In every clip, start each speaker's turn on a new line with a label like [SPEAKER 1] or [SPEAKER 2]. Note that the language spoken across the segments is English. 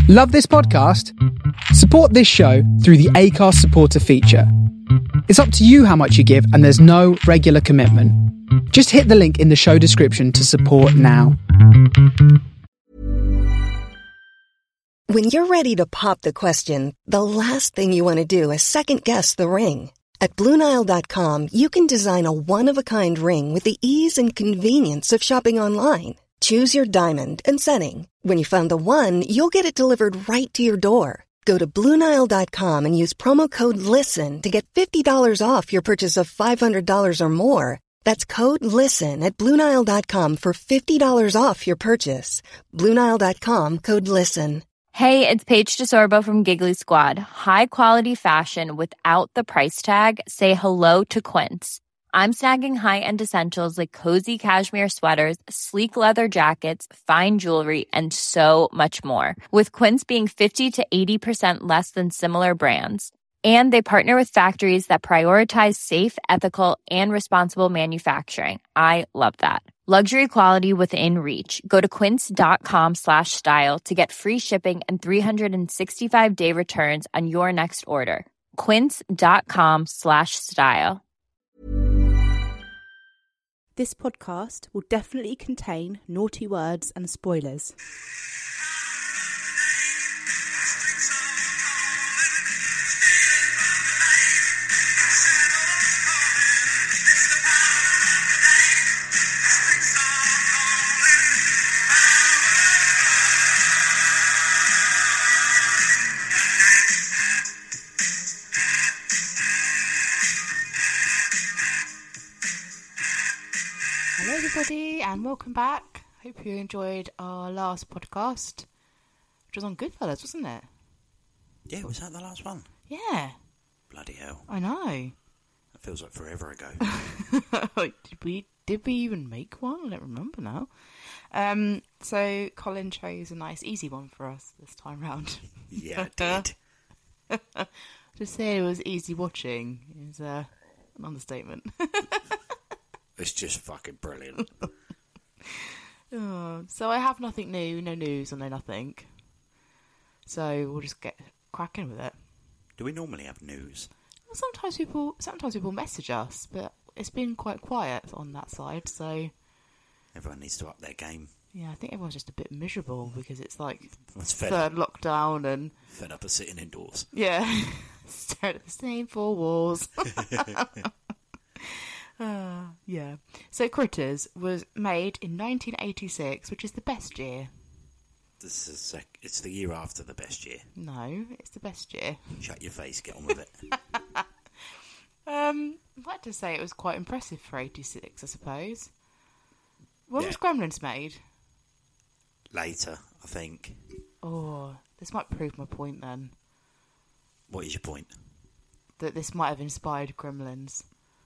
[SPEAKER 1] Love this podcast? Support this show through the Acast supporter feature. It's up to you how much you give, and there's no regular commitment. Just hit the link in the show description to support now.
[SPEAKER 2] When you're ready to pop the question, the last thing you want to do is second-guess the ring. At BlueNile.com, you can design a one-of-a-kind ring with the ease and convenience of shopping online. Choose your diamond and setting. When you find the one, you'll get it delivered right to your door. Go to BlueNile.com and use promo code LISTEN to get $50 off your purchase of $500 or more. That's code LISTEN at BlueNile.com for $50 off your purchase. BlueNile.com, code LISTEN.
[SPEAKER 3] Hey, it's Paige DeSorbo from Giggly Squad. High quality fashion without the price tag. Say hello to Quince. I'm snagging high-end essentials like cozy cashmere sweaters, sleek leather jackets, fine jewelry, and so much more. With Quince being 50 to 80% less than similar brands. And they partner with factories that prioritize safe, ethical, and responsible manufacturing. I love that. Luxury quality within reach. Go to quince.com/style to get free shipping and 365-day returns on your next order. Quince.com/style.
[SPEAKER 4] This podcast will definitely contain naughty words and spoilers. Hello everybody and welcome back. Hope you enjoyed our last podcast, which was on Goodfellas, wasn't it?
[SPEAKER 5] Yeah, was that the last one?
[SPEAKER 4] Yeah.
[SPEAKER 5] Bloody hell.
[SPEAKER 4] I know.
[SPEAKER 5] That feels like forever ago.
[SPEAKER 4] Did we even make one? I don't remember now. So Colin chose a nice easy one for us this time round.
[SPEAKER 5] Yeah, I did.
[SPEAKER 4] To say it was easy watching is an understatement.
[SPEAKER 5] It's just fucking brilliant.
[SPEAKER 4] So I have nothing new, no news or no nothing. So we'll just get cracking with it.
[SPEAKER 5] Do we normally have news?
[SPEAKER 4] Well, sometimes people message us, but it's been quite quiet on that side. So
[SPEAKER 5] Everyone needs to up their game.
[SPEAKER 4] yeah, I think everyone's just a bit miserable because it's like
[SPEAKER 5] Everyone's fed
[SPEAKER 4] third lockdown and
[SPEAKER 5] up of sitting indoors.
[SPEAKER 4] yeah, stare at the same four walls. Yeah. So Critters was made in 1986, which is the best year.
[SPEAKER 5] It's the year after the best year.
[SPEAKER 4] No, it's the best year.
[SPEAKER 5] Shut your face, get on with it.
[SPEAKER 4] I'd like to say it was quite impressive for 86, I suppose. When was Gremlins made?
[SPEAKER 5] Later, I think.
[SPEAKER 4] Oh, this might prove my point then.
[SPEAKER 5] What is your point?
[SPEAKER 4] That this might have inspired Gremlins.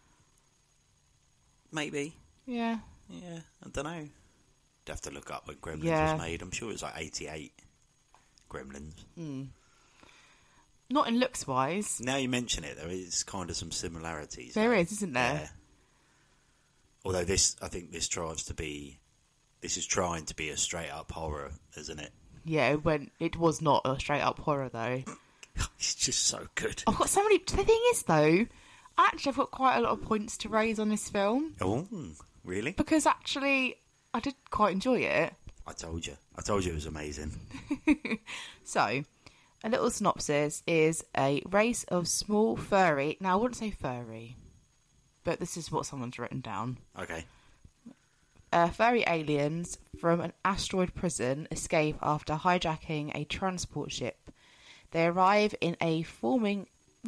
[SPEAKER 5] Maybe.
[SPEAKER 4] Yeah.
[SPEAKER 5] Yeah, I don't know. I'd have to look up when Gremlins
[SPEAKER 4] Yeah.
[SPEAKER 5] was made. I'm sure it was like 88. Gremlins.
[SPEAKER 4] Not in looks-wise.
[SPEAKER 5] Now you mention it, there is kind of some similarities.
[SPEAKER 4] There is, isn't there?
[SPEAKER 5] Yeah. Although I think this is trying to be a straight-up horror, isn't it?
[SPEAKER 4] Yeah, it was not a straight-up horror, though.
[SPEAKER 5] It's just so good.
[SPEAKER 4] I've got so many... The thing is, though, actually I've got quite a lot of points to raise on this film.
[SPEAKER 5] Oh, really?
[SPEAKER 4] Because actually, I did quite enjoy it.
[SPEAKER 5] I told you it was amazing.
[SPEAKER 4] So, a little synopsis is a race of small furry... Now, I wouldn't say furry, but this is what someone's written down.
[SPEAKER 5] Okay.
[SPEAKER 4] Furry aliens from an asteroid prison escape after hijacking a transport ship. They arrive in a farming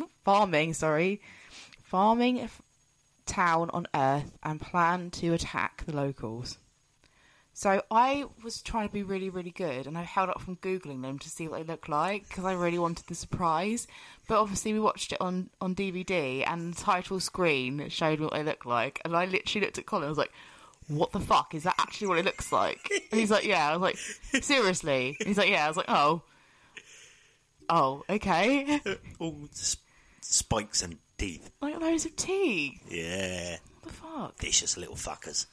[SPEAKER 4] town on Earth and plan to attack the locals. So I was trying to be really, really good, and I held up from Googling them to see what they look like, because I really wanted the surprise. But obviously we watched it on DVD, and the title screen showed what they look like, and I literally looked at Colin and was like, what the fuck? Is that actually what it looks like? And he's like, yeah. I was like, seriously? And he's like, yeah. I was like, oh, okay.
[SPEAKER 5] All spikes and teeth.
[SPEAKER 4] Like loads of teeth.
[SPEAKER 5] Yeah.
[SPEAKER 4] What the fuck?
[SPEAKER 5] Vicious little fuckers.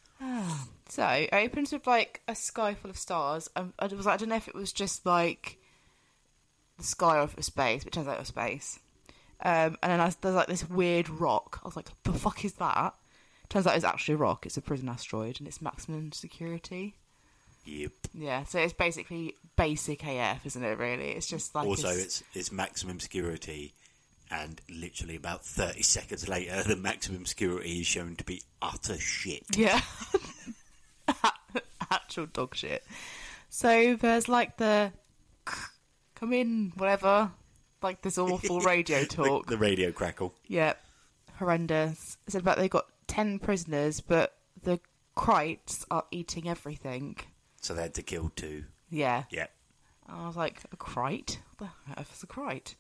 [SPEAKER 4] So it opens with like a sky full of stars. I was like, I don't know if it was just like the sky off of space, but it turns out it was space. And then there's like this weird rock. I was like, the fuck is that? Turns out it's actually a rock. It's a prison asteroid, and it's maximum security.
[SPEAKER 5] Yep.
[SPEAKER 4] Yeah, so it's basically basic AF, isn't it, really? It's just like...
[SPEAKER 5] Also, it's maximum security, and literally about 30 seconds later, the maximum security is shown to be utter shit.
[SPEAKER 4] Yeah. Actual dog shit. So there's like the... come in, whatever. Like this awful radio talk.
[SPEAKER 5] The radio crackle.
[SPEAKER 4] Yeah. Horrendous. It said about they got 10 prisoners, but the Krites are eating everything.
[SPEAKER 5] So they had to kill 2.
[SPEAKER 4] Yeah.
[SPEAKER 5] Yeah.
[SPEAKER 4] I was like, a Krite? What the F is a Krite?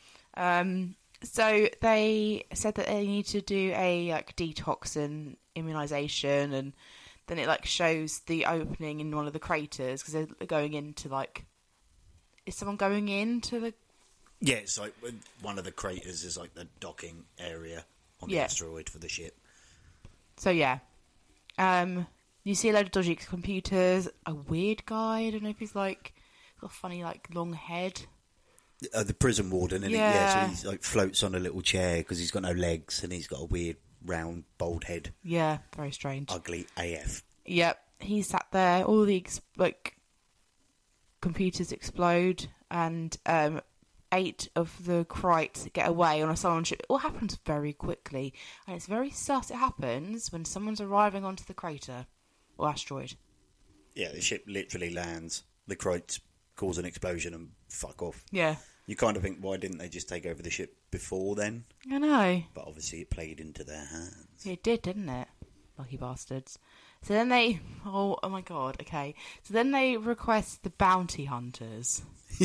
[SPEAKER 4] So they said that they need to do a like detox and immunisation, and then it like shows the opening in one of the craters because they're going into like... Is someone going into the...
[SPEAKER 5] Yeah, it's like one of the craters is like the docking area on the asteroid for the ship.
[SPEAKER 4] So yeah. You see a load of dodgy computers, a weird guy, I don't know if he's like got a funny like long head.
[SPEAKER 5] The prison warden, isn't
[SPEAKER 4] yeah.
[SPEAKER 5] So he like floats on a little chair because he's got no legs and he's got a weird round bald head.
[SPEAKER 4] Yeah, very strange.
[SPEAKER 5] Ugly AF.
[SPEAKER 4] Yep, he sat there. All the computers explode, and 8 of the Krites get away on a Cylon ship. It all happens very quickly, and it's very sus. It happens when someone's arriving onto the crater or asteroid.
[SPEAKER 5] Yeah, the ship literally lands. The Krites cause an explosion and fuck off.
[SPEAKER 4] Yeah.
[SPEAKER 5] You kind of think, why didn't they just take over the ship before then?
[SPEAKER 4] I know.
[SPEAKER 5] But obviously it played into their hands.
[SPEAKER 4] It did, didn't it? Lucky bastards. So then they... Oh my god, okay. So then they request the bounty hunters.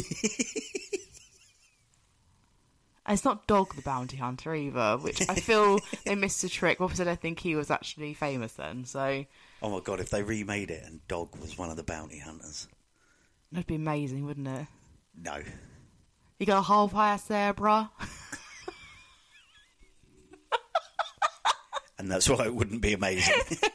[SPEAKER 4] And it's not Dog the bounty hunter either, which I feel they missed a trick. Obviously, I don't think he was actually famous then, so...
[SPEAKER 5] Oh my god, if they remade it and Dog was one of the bounty hunters...
[SPEAKER 4] That'd be amazing, wouldn't it?
[SPEAKER 5] No.
[SPEAKER 4] You got a whole pass there, bruh?
[SPEAKER 5] And that's why it wouldn't be amazing.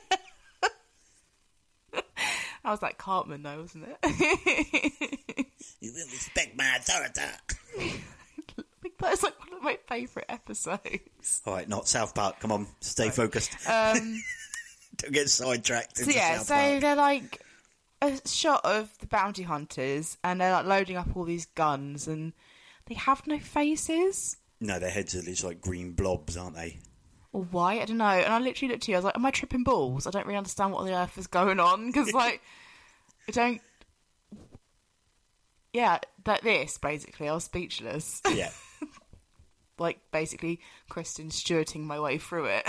[SPEAKER 4] That was like Cartman, though, wasn't it?
[SPEAKER 5] You will respect my authority.
[SPEAKER 4] That is like one of my favourite episodes.
[SPEAKER 5] All right, not South Park. Come on, stay focused. Don't get sidetracked into South Park.
[SPEAKER 4] They're like a shot of the bounty hunters, and they're like loading up all these guns, and they have no faces.
[SPEAKER 5] No, their heads are just like green blobs, aren't they?
[SPEAKER 4] Or white, I don't know. And I literally looked at you, I was like, am I tripping balls? I don't really understand what on the earth is going on, because like, I don't... Yeah, like this, basically. I was speechless.
[SPEAKER 5] Yeah.
[SPEAKER 4] Like, basically, Kristen Stewarting my way through it.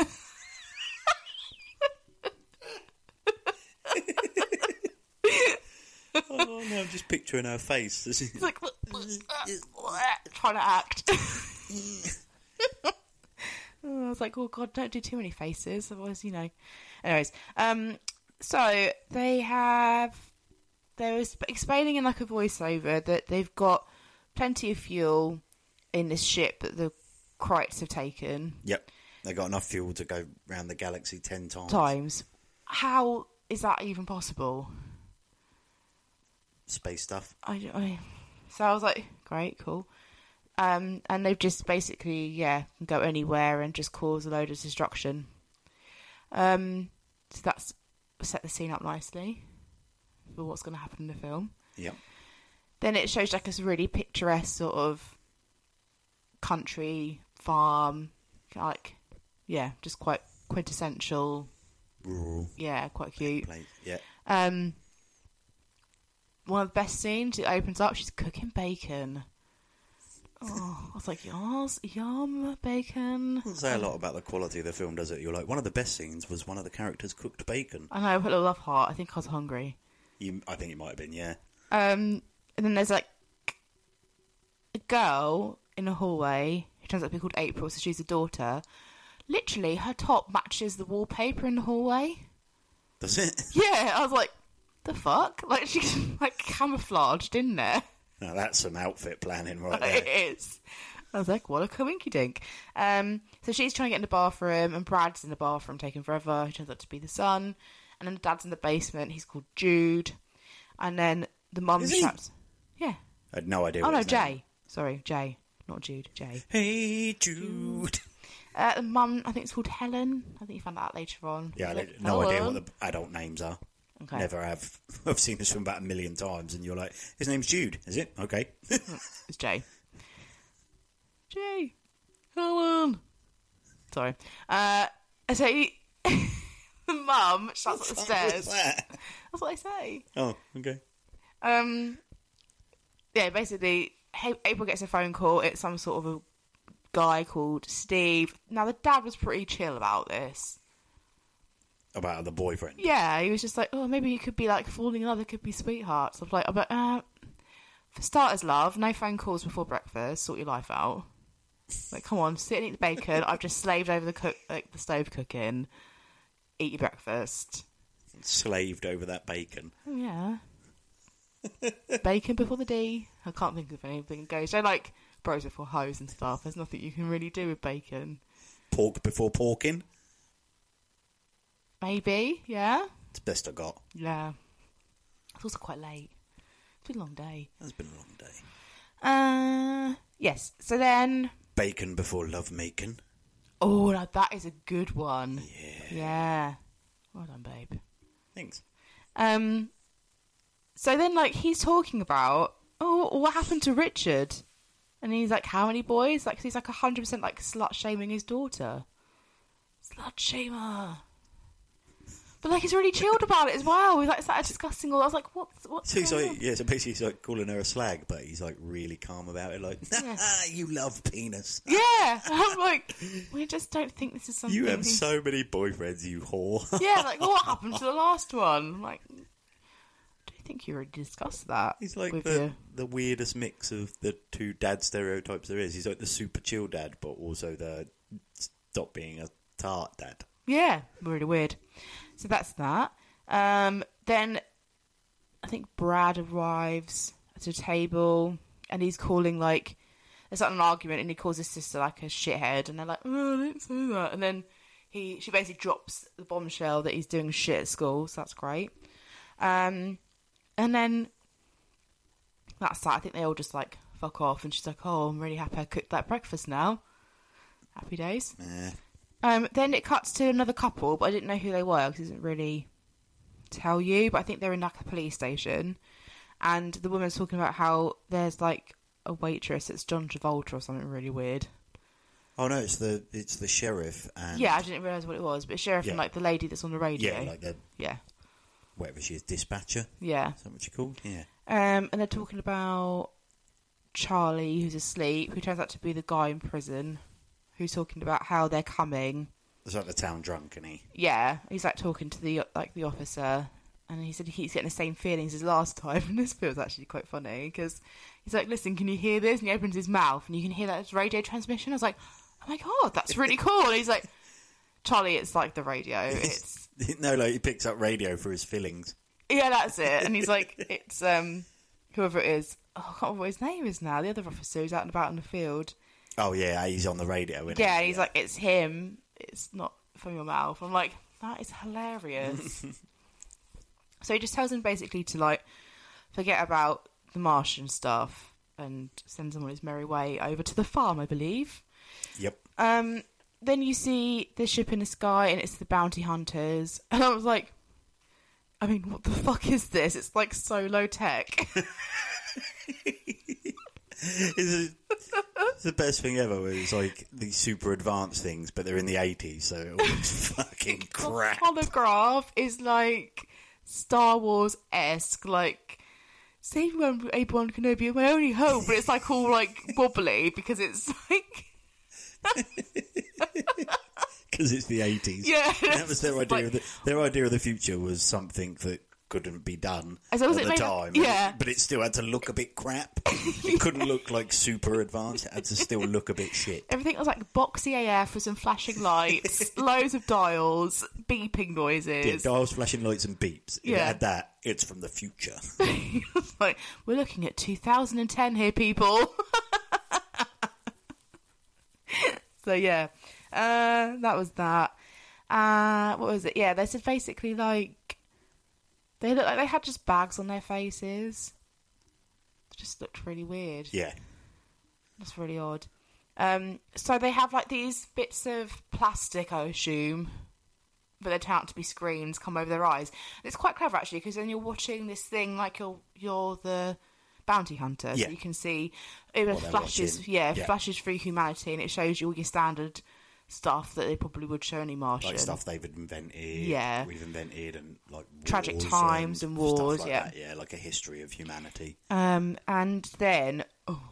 [SPEAKER 5] Oh, no, I'm just picturing her face.
[SPEAKER 4] It's like, trying to act. I was like, oh, God, don't do too many faces, otherwise, you know. Anyways, so they was explaining in like a voiceover that they've got plenty of fuel in this ship that the Krites have taken.
[SPEAKER 5] Yep. They got enough fuel to go around the galaxy 10 times.
[SPEAKER 4] How is that even possible?
[SPEAKER 5] Space stuff.
[SPEAKER 4] So I was like, great, cool. And they've just basically, can go anywhere and just cause a load of destruction. So that's set the scene up nicely for what's going to happen in the film.
[SPEAKER 5] Yep.
[SPEAKER 4] Then it shows like a really picturesque sort of country farm, like, just quite quintessential.
[SPEAKER 5] Rural.
[SPEAKER 4] Yeah, quite cute.
[SPEAKER 5] Place. Yeah.
[SPEAKER 4] One of the best scenes, it opens up, she's cooking bacon. Oh, I was like, yes, yum, bacon.
[SPEAKER 5] Doesn't say a lot about the quality of the film, does it? You're like, one of the best scenes was one of the characters cooked bacon.
[SPEAKER 4] I know, I put a love heart. I think I was hungry.
[SPEAKER 5] I think it might have been, yeah.
[SPEAKER 4] And then there's like a girl in a hallway who turns out to be called April, so she's a daughter. Literally, her top matches the wallpaper in the hallway.
[SPEAKER 5] Does it?
[SPEAKER 4] Yeah, I was like, the fuck? Like, she's like camouflaged in there.
[SPEAKER 5] Now that's some outfit planning right there.
[SPEAKER 4] It is. I was like, what a coinky dink. So she's trying to get in the bathroom, and Brad's in the bathroom taking forever. He turns out to be the son. And then the dad's in the basement. He's called Jude. And then the mum shouts. Yeah.
[SPEAKER 5] I had no idea.
[SPEAKER 4] Oh,
[SPEAKER 5] what
[SPEAKER 4] no,
[SPEAKER 5] his name
[SPEAKER 4] Jay. Sorry, Jay. Not Jude, Jay.
[SPEAKER 5] Hey, Jude.
[SPEAKER 4] The mum, I think it's called Helen. I think you found that out later on.
[SPEAKER 5] Yeah, no idea what the adult names are.
[SPEAKER 4] Okay.
[SPEAKER 5] Never have. I've seen this film about 1 million times, and you're like, his name's Jude, is it? Okay.
[SPEAKER 4] It's Jay. Jay. Helen. Sorry. So the mum shouts up the stairs. That's what I say.
[SPEAKER 5] Oh, okay.
[SPEAKER 4] Yeah, basically, April gets a phone call. It's some sort of a guy called Steve. Now, the dad was pretty chill about this.
[SPEAKER 5] About the boyfriend?
[SPEAKER 4] Yeah, he was just like, oh, maybe you could be, like, falling in love. It could be sweethearts. I'm like, for starters, love, no phone calls before breakfast. Sort your life out. Like, come on, sit and eat the bacon. I've just slaved over the stove cooking. Eat your breakfast.
[SPEAKER 5] Slaved over that bacon.
[SPEAKER 4] Oh, yeah. Bacon before the D. I can't think of anything goes. So, like, bros before hoes and stuff. There's nothing you can really do with bacon.
[SPEAKER 5] Pork before porking?
[SPEAKER 4] Maybe, yeah.
[SPEAKER 5] It's the best I got.
[SPEAKER 4] Yeah. It's also quite late. It's been a long day.
[SPEAKER 5] It's been a long day.
[SPEAKER 4] Yes. So then...
[SPEAKER 5] Bacon before lovemaking.
[SPEAKER 4] Oh, now that is a good one.
[SPEAKER 5] Yeah.
[SPEAKER 4] Yeah. Well done, babe.
[SPEAKER 5] Thanks.
[SPEAKER 4] So then, like, he's talking about, oh, what happened to Richard? And he's like, how many boys? Like, 'cause he's like 100% like slut-shaming his daughter. Slut-shamer. But, like, he's really chilled about it as well. He's, like, started discussing all... I was like, what's
[SPEAKER 5] So he's
[SPEAKER 4] going
[SPEAKER 5] like,
[SPEAKER 4] on?
[SPEAKER 5] yeah, so basically he's like calling her a slag, but he's like really calm about it, like, you love penis.
[SPEAKER 4] Yeah. I'm like, we just don't think this is something...
[SPEAKER 5] You have so many boyfriends, you whore.
[SPEAKER 4] Yeah, like, what happened to the last one? I'm like, do you think you already discussed that?
[SPEAKER 5] He's like
[SPEAKER 4] with
[SPEAKER 5] the weirdest mix of the two dad stereotypes there is. He's like the super chill dad, but also the stop being a tart dad.
[SPEAKER 4] Yeah, really weird. So that's that. Then I think Brad arrives at a table and he's calling, like, there's like an argument and he calls his sister like a shithead and they're like, oh, I didn't say that. And then she basically drops the bombshell that he's doing shit at school, so that's great. And then that's that. I think they all just like fuck off and she's like, oh, I'm really happy I cooked that breakfast now. Happy days. Then it cuts to another couple, but I didn't know who they were because it doesn't really tell you. But I think they're in like a police station, and the woman's talking about how there's like a waitress. It's John Travolta or something really weird.
[SPEAKER 5] Oh no, it's the sheriff and
[SPEAKER 4] yeah, I didn't realise what it was, but sheriff and like the lady that's on the radio.
[SPEAKER 5] Yeah, like the whatever she is, dispatcher.
[SPEAKER 4] Yeah,
[SPEAKER 5] is that what she called? Yeah.
[SPEAKER 4] And they're talking about Charlie, who's asleep, who turns out to be the guy in prison. Who's talking about how they're coming.
[SPEAKER 5] It's like the town drunk, isn't he?
[SPEAKER 4] Yeah, he's like talking to the officer, and he said he's getting the same feelings as last time. And this feels actually quite funny because he's like, "Listen, can you hear this?" And he opens his mouth, and you can hear that as radio transmission. I was like, "Oh my god, that's really cool!" And he's like, "Charlie, it's like the radio. It's
[SPEAKER 5] no, like he picks up radio for his feelings."
[SPEAKER 4] Yeah, that's it. And he's like, "It's whoever it is. Oh, I can't remember what his name is now. The other officer who's out and about in the field."
[SPEAKER 5] Oh yeah, he's on the radio. Isn't
[SPEAKER 4] yeah,
[SPEAKER 5] he?
[SPEAKER 4] He's like, it's him. It's not from your mouth. I'm like, that is hilarious. So he just tells him basically to like forget about the Martian stuff and sends him on his merry way over to the farm, I believe.
[SPEAKER 5] Yep.
[SPEAKER 4] Then you see the ship in the sky and it's the bounty hunters, and I was like, I mean, what the fuck is this? It's like so low tech.
[SPEAKER 5] It's the best thing ever. Where it's like these super advanced things, but they're in the 80s, so it looks fucking crap.
[SPEAKER 4] The holograph is like Star Wars-esque, like save me, Obi-Wan Kenobi, my only hope, but it's like all like wobbly because it's like
[SPEAKER 5] because it's the 80s.
[SPEAKER 4] Yeah,
[SPEAKER 5] that was their idea. Like, their idea of the future was something that couldn't be done at the time.
[SPEAKER 4] Yeah,
[SPEAKER 5] but it still had to look a bit crap. It couldn't look like super advanced. It had to still look a bit shit.
[SPEAKER 4] Everything was like boxy AF with some flashing lights, loads of dials, beeping noises.
[SPEAKER 5] Yeah, dials, flashing lights, and beeps. If it had that, it's from the future.
[SPEAKER 4] It's like, we're looking at 2010 here, people. So yeah, that was that. What was it? Yeah, they said basically like they looked like they had just bags on their faces. It just looked really weird.
[SPEAKER 5] Yeah.
[SPEAKER 4] That's really odd. So they have like these bits of plastic, I assume, but they turn out to be screens, come over their eyes. And it's quite clever actually, because then you're watching this thing like you're the bounty hunter, so you can see it flashes, flashes through humanity, and it shows you all your standard stuff that they probably would show any Martian,
[SPEAKER 5] like stuff they've invented, we've invented, and like
[SPEAKER 4] tragic times and wars,
[SPEAKER 5] stuff like that, like a history of humanity.
[SPEAKER 4] And then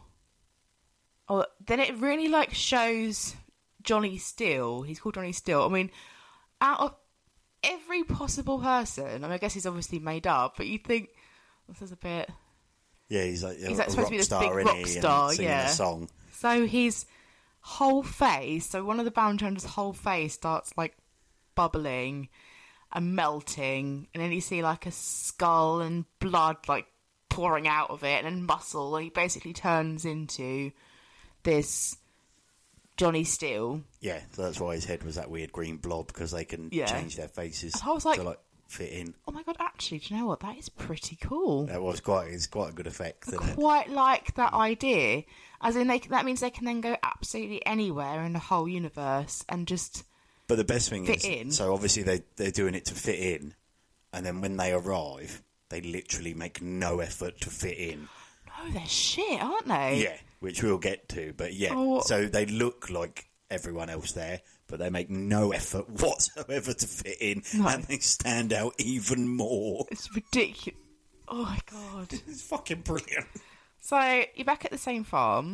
[SPEAKER 4] then it really like shows Johnny Steele. He's called Johnny Steele. I mean, out of every possible person, I mean, I guess he's obviously made up, but you think this is a bit.
[SPEAKER 5] Yeah, he's like
[SPEAKER 4] supposed to be this big rock star,
[SPEAKER 5] singing a song.
[SPEAKER 4] So his whole face, so one of the bounty hunters' whole face starts like bubbling and melting, and then you see like a skull and blood like pouring out of it, and then muscle, and he basically turns into this Johnny Steele.
[SPEAKER 5] Yeah, so that's why his head was that weird green blob, because they can change their faces
[SPEAKER 4] I was like,
[SPEAKER 5] to like fit in.
[SPEAKER 4] Oh my god, actually, do you know what? That is pretty cool.
[SPEAKER 5] It's quite a good effect.
[SPEAKER 4] I quite like that idea. As in, that means they can then go absolutely anywhere in the whole universe and just.
[SPEAKER 5] But the best thing is,
[SPEAKER 4] in.
[SPEAKER 5] So obviously they're doing it to fit in, and then when they arrive, they literally make no effort to fit in.
[SPEAKER 4] No, they're shit, aren't they?
[SPEAKER 5] Yeah, which we'll get to. But so they look like everyone else there, but they make no effort whatsoever to fit in, and they stand out even more.
[SPEAKER 4] It's ridiculous. Oh my god.
[SPEAKER 5] It's fucking brilliant.
[SPEAKER 4] So, you're back at the same farm.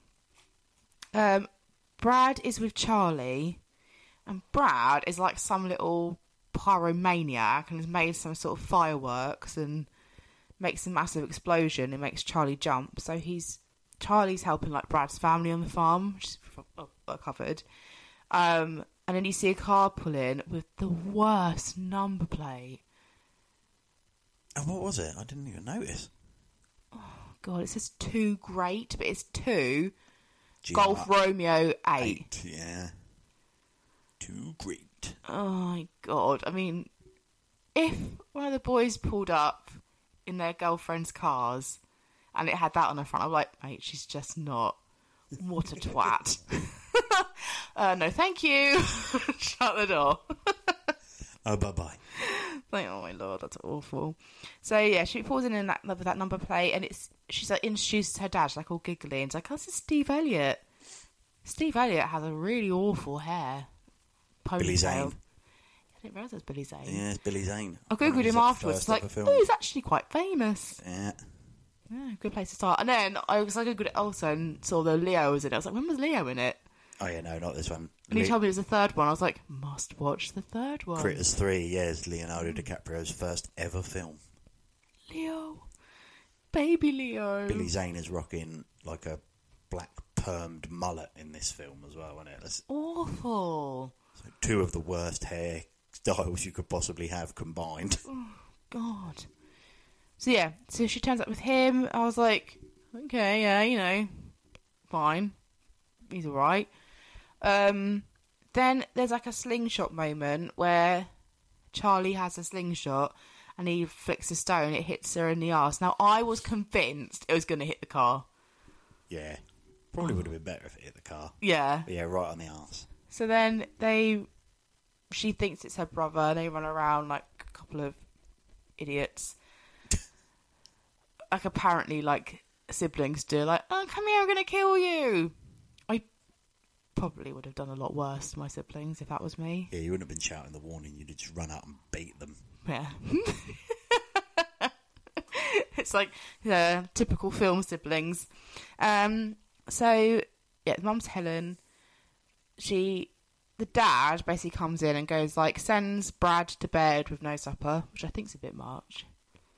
[SPEAKER 4] Brad is with Charlie, and Brad is like some little pyromaniac and has made some sort of fireworks and makes a massive explosion and makes Charlie jump. So Charlie's helping like Brad's family on the farm, which is covered. And then you see a car pull in with the worst number plate.
[SPEAKER 5] And what was it? I didn't even notice.
[SPEAKER 4] Oh god, it says 2 Great, but it's 2 Golf Romeo 8.
[SPEAKER 5] Yeah. 2 Great.
[SPEAKER 4] Oh my god. I mean, if one of the boys pulled up in their girlfriend's cars and it had that on the front, I'm like, mate, she's just not. What a twat. No, thank you. Shut the door.
[SPEAKER 5] Oh, bye-bye.
[SPEAKER 4] Like, oh my lord, that's awful. So yeah, she pulls in with that number plate, and she's like introduced her dad, she's like all giggly, and it's like, oh, this is Steve Elliott. Steve Elliott has a really awful hair. Ponytail.
[SPEAKER 5] Billy Zane.
[SPEAKER 4] I didn't realise it was Billy Zane.
[SPEAKER 5] Yeah, it's Billy Zane.
[SPEAKER 4] I googled him afterwards. Like, oh, he's actually quite famous.
[SPEAKER 5] Yeah.
[SPEAKER 4] Yeah, good place to start. And then I googled it also and saw that Leo was in it. I was like, when was Leo in it?
[SPEAKER 5] Oh yeah, no, not this one.
[SPEAKER 4] And he told me it was the third one. I was like, must watch the third one.
[SPEAKER 5] Critters 3, is Leonardo DiCaprio's first ever film.
[SPEAKER 4] Leo. Baby Leo.
[SPEAKER 5] Billy Zane is rocking like a black permed mullet in this film as well, isn't it? That's
[SPEAKER 4] awful.
[SPEAKER 5] So 2 of the worst hair styles you could possibly have combined.
[SPEAKER 4] Oh, God. So yeah, so she turns up with him. I was like, okay, yeah, fine. He's alright. Then there's like a slingshot moment where Charlie has a slingshot and he flicks a stone, it hits her in the arse. Now, I was convinced it was going to hit the car.
[SPEAKER 5] Yeah. Probably would have been better if it hit the car.
[SPEAKER 4] Yeah.
[SPEAKER 5] But yeah, right on the arse.
[SPEAKER 4] So then she thinks it's her brother, and they run around like a couple of idiots. Like, apparently, like, siblings do. Like, oh, come here, I'm going to kill you. I probably would have done a lot worse to my siblings if that was me.
[SPEAKER 5] Yeah, you wouldn't have been shouting the warning. You'd have just run out and beat them.
[SPEAKER 4] Yeah. It's like typical film siblings. So, yeah, mum's Helen. The dad basically comes in and goes, like, sends Brad to bed with no supper, which I think's a bit much.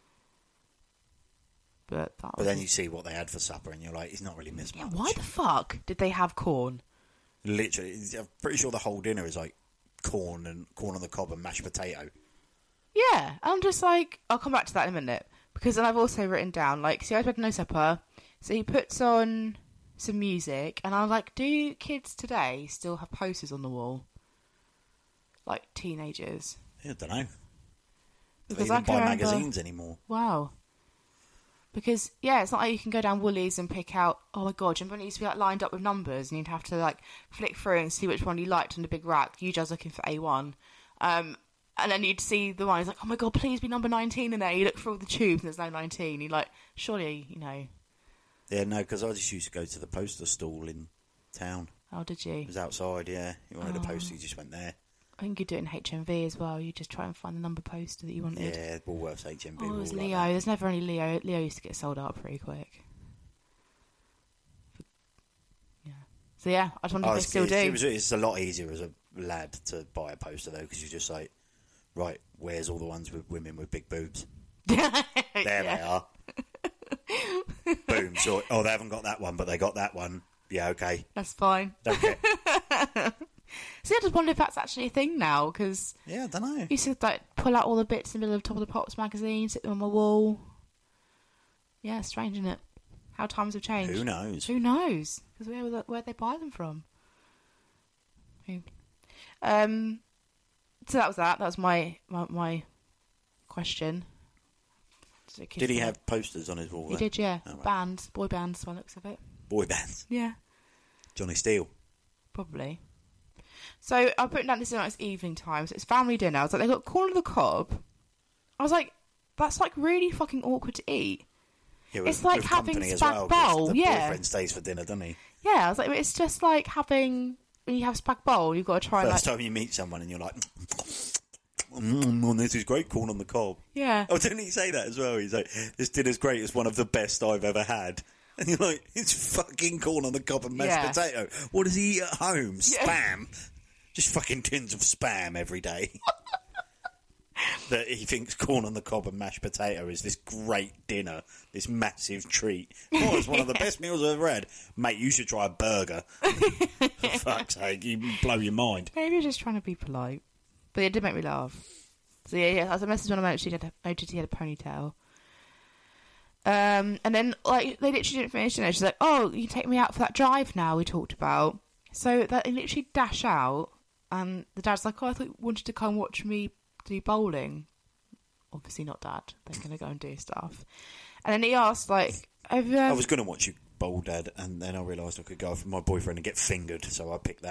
[SPEAKER 4] But
[SPEAKER 5] then you see what they had for supper, and you're like, he's not really missed much.
[SPEAKER 4] Why the fuck did they have corn?
[SPEAKER 5] Literally, I'm pretty sure the whole dinner is like corn on the cob and mashed potato.
[SPEAKER 4] Yeah, I'm just like, I'll come back to that in a minute, because then I've also written down, like, see, I had no supper, so he puts on some music, and I'm like, do kids today still have posters on the wall? Like, teenagers?
[SPEAKER 5] I don't know.
[SPEAKER 4] Because
[SPEAKER 5] they don't buy magazines anymore.
[SPEAKER 4] Wow. Because, yeah, it's not like you can go down Woolies and pick out, oh my god, remember when it used to be like lined up with numbers and you'd have to like flick through and see which one you liked on the big rack. You just looking for A1. And then you'd see the one, it's like, oh my god, please be number 19 in there. You look through all the tubes and there's no 19. You're like, surely, you know.
[SPEAKER 5] Yeah, no, because I just used to go to the poster stall in town.
[SPEAKER 4] Oh, did you?
[SPEAKER 5] It was outside, yeah. You wanted a poster, you just went there.
[SPEAKER 4] I think you do it in HMV as well. You just try and find the number poster that you wanted.
[SPEAKER 5] Yeah, Woolworths, HMV.
[SPEAKER 4] Oh, it was
[SPEAKER 5] like
[SPEAKER 4] Leo.
[SPEAKER 5] that.
[SPEAKER 4] There's never any Leo. Leo used to get sold out pretty quick. Yeah. So yeah, I just wonder if they still do.
[SPEAKER 5] It's a lot easier as a lad to buy a poster though, because you just like, right, where's all the ones with women with big boobs? There they are. Boom. So, they haven't got that one, but they got that one. Yeah, okay.
[SPEAKER 4] That's fine.
[SPEAKER 5] Don't care.
[SPEAKER 4] See, I just wonder if that's actually a thing now, because...
[SPEAKER 5] Yeah, I don't know.
[SPEAKER 4] You used to like, pull out all the bits in the middle of Top of the Pops magazine, sit them on my wall. Yeah, strange, isn't it? How times have changed.
[SPEAKER 5] Who knows?
[SPEAKER 4] Who knows? Because where'd they buy them from? So that was that. That was my question.
[SPEAKER 5] Did he have posters on his wall?
[SPEAKER 4] He did, yeah. Oh, right. Bands, boy bands, by the looks of it.
[SPEAKER 5] Boy bands?
[SPEAKER 4] Yeah.
[SPEAKER 5] Johnny Steele?
[SPEAKER 4] Probably. So I put down this night, it's evening time, so it's family dinner. I was like, they got corn on the cob. I was like, that's like really fucking awkward to eat.
[SPEAKER 5] Yeah,
[SPEAKER 4] it's like having spag bowl,
[SPEAKER 5] the boyfriend stays for dinner, doesn't he?
[SPEAKER 4] Yeah, I was like, it's just like having, when you have spag bowl, you've got to try
[SPEAKER 5] First time you meet someone and you're like, this is great, corn on the cob.
[SPEAKER 4] Yeah.
[SPEAKER 5] Oh, didn't he say that as well? He's like, this dinner's great, it's one of the best I've ever had. And you're like, it's fucking corn on the cob and mashed potato. What does he eat at home? Spam? Just fucking tins of spam every day. That he thinks corn on the cob and mashed potato is this great dinner, this massive treat. Oh, it's one of the best meals I've ever had. Mate, you should try a burger. For fuck's sake, you blow your mind.
[SPEAKER 4] Maybe you're just trying to be polite. But it did make me laugh. So yeah, as a message when I noticed he had a ponytail. And then, like, they literally didn't finish it. She's like, oh, you take me out for that drive now we talked about. So they literally dash out, and the dad's like, oh, I thought you wanted to come watch me do bowling. Obviously not Dad. They're going to go and do stuff. And then he asked, like, I
[SPEAKER 5] was going to watch you bowl, Dad, and then I realised I could go off with my boyfriend and get fingered, so I picked that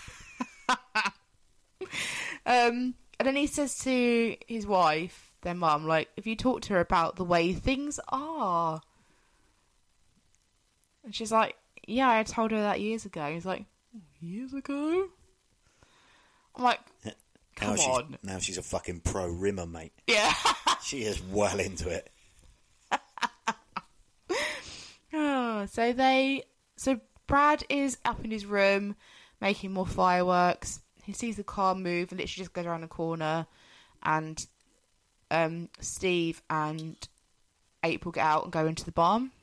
[SPEAKER 4] one. And then he says to his wife, their mum, like, if you talk to her about the way things are. And she's like, yeah, I told her that years ago. He's like, years ago? I'm like, come on.
[SPEAKER 5] Now she's a fucking pro rimmer, mate.
[SPEAKER 4] Yeah.
[SPEAKER 5] She is well into it.
[SPEAKER 4] So Brad is up in his room making more fireworks. He sees the car move and literally just goes around the corner, and Steve and April get out and go into the barn.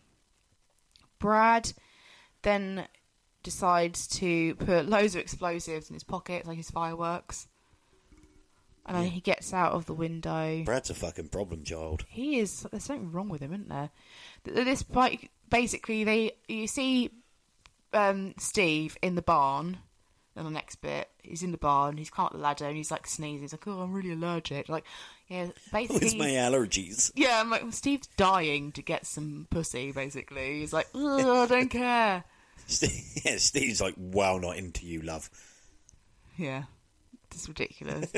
[SPEAKER 4] Brad then decides to put loads of explosives in his pockets, like his fireworks. And then he gets out of the window.
[SPEAKER 5] Brad's a fucking problem child.
[SPEAKER 4] He is. There's something wrong with him, isn't there? This bike, basically, you see Steve in the barn. And the next bit, he's in the barn, he's come up the ladder and he's like sneezing. He's like, oh, I'm really allergic. Like, yeah, basically.
[SPEAKER 5] It's my allergies.
[SPEAKER 4] Yeah, I'm like, Steve's dying to get some pussy, basically. He's like, oh, I don't care.
[SPEAKER 5] Steve's like, well, not into you, love.
[SPEAKER 4] Yeah, it's ridiculous.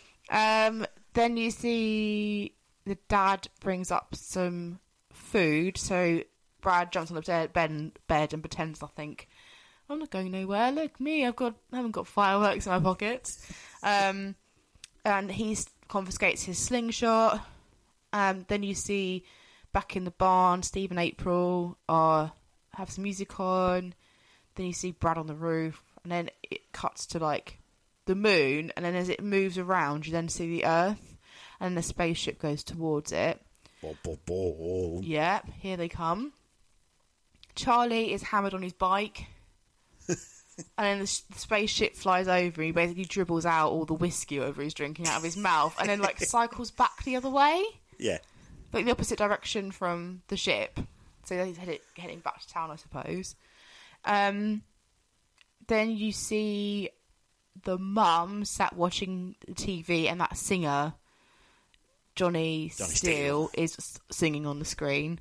[SPEAKER 4] Then you see the dad brings up some food, so Brad jumps on the bed and pretends nothing. I'm not going nowhere. Look, me, I haven't got fireworks in my pockets. And he confiscates his slingshot. Then you see back in the barn, Steve and April have some music on. Then you see Brad on the roof, and then it cuts to like the moon. And then as it moves around, you then see the Earth, and then the spaceship goes towards it. Yeah, here they come. Charlie is hammered on his bike. And then the spaceship flies over and he basically dribbles out all the whiskey over he's drinking out of his mouth and then like cycles back the other way.
[SPEAKER 5] Yeah.
[SPEAKER 4] Like the opposite direction from the ship. So he's heading back to town, I suppose. Then you see the mum sat watching the TV and that singer, Johnny Steele, is singing on the screen.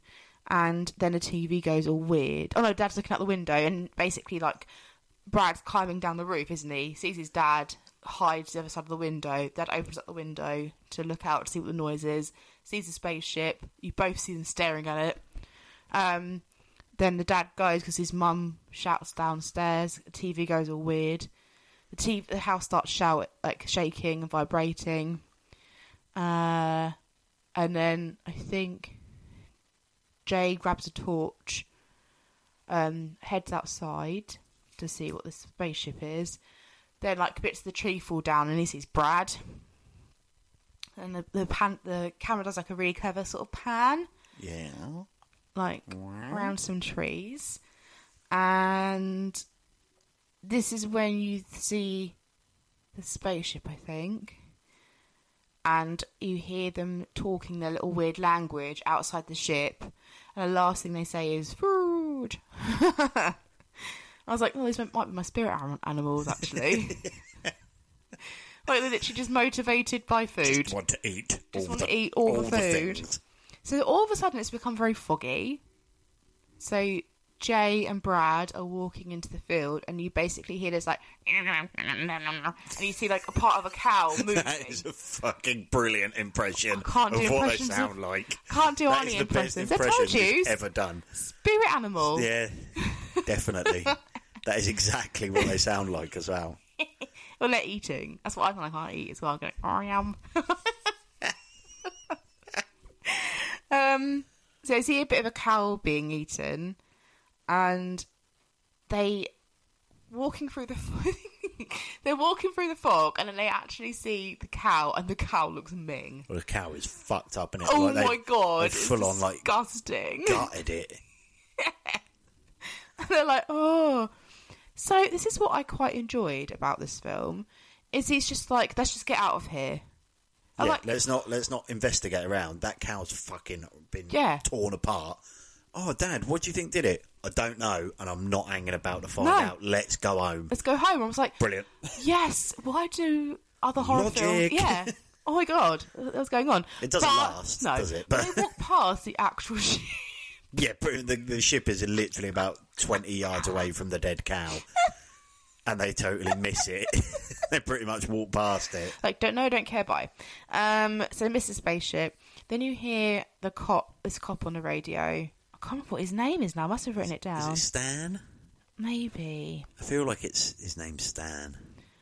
[SPEAKER 4] and then the TV goes all weird. Oh no, Dad's looking out the window, and basically, like, Brad's climbing down the roof, isn't he? Sees his dad, hides the other side of the window. Dad opens up the window to look out to see what the noise is, sees the spaceship. You both see them staring at it. Then the dad goes because his mum shouts downstairs. The TV goes all weird. The house starts shaking and vibrating. And then I think Jay grabs a torch, heads outside to see what this spaceship is. Then, like, bits of the tree fall down and he sees Brad. And the camera does, like, a really clever sort of pan.
[SPEAKER 5] Yeah.
[SPEAKER 4] Like, around some trees. And this is when you see the spaceship, I think. And you hear them talking their little weird language outside the ship. And the last thing they say is, food. I was like, oh, these might be my spirit animals, actually. Like, they're literally just motivated by food.
[SPEAKER 5] Just want to eat.
[SPEAKER 4] All the food. So all of a sudden it's become very foggy. So Jay and Brad are walking into the field, and you basically hear this, like, and you see, like, a part of a cow moving.
[SPEAKER 5] That is a fucking brilliant impression of what they sound like.
[SPEAKER 4] Can't do any impressions. I told you.
[SPEAKER 5] Ever done.
[SPEAKER 4] Spirit animal.
[SPEAKER 5] Yeah, definitely. That is exactly what they sound like as well.
[SPEAKER 4] Well, they're eating. That's what I think I can't eat as well. I'm going, I am. So I see a bit of a cow being eaten, and they're walking through the fog, and then they actually see the cow, and the cow looks ming.
[SPEAKER 5] Well, the cow is fucked up, and
[SPEAKER 4] oh my god,
[SPEAKER 5] it's full on, like,
[SPEAKER 4] disgusting.
[SPEAKER 5] Gutted it.
[SPEAKER 4] And they're like, oh. So this is what I quite enjoyed about this film, is he's just like, let's just get out of here.
[SPEAKER 5] Yeah,
[SPEAKER 4] like,
[SPEAKER 5] let's not investigate around. That cow's fucking been torn apart. Oh, Dad, what do you think did it? I don't know, and I'm not hanging about to find out. Let's go home.
[SPEAKER 4] Let's go home. I was like,
[SPEAKER 5] brilliant.
[SPEAKER 4] Yes. Why do other horror films? Yeah. Oh my god, what's going on?
[SPEAKER 5] It doesn't last, does it?
[SPEAKER 4] But they walk past the actual ship.
[SPEAKER 5] Yeah, the ship is literally about 20 yards away from the dead cow. And they totally miss it. They pretty much walk past it.
[SPEAKER 4] Like, don't know, don't care, bye. So they miss the spaceship. Then you hear this cop on the radio. I can't remember what his name is now. I must have written it down.
[SPEAKER 5] Is it Stan?
[SPEAKER 4] Maybe.
[SPEAKER 5] I feel like his name's Stan.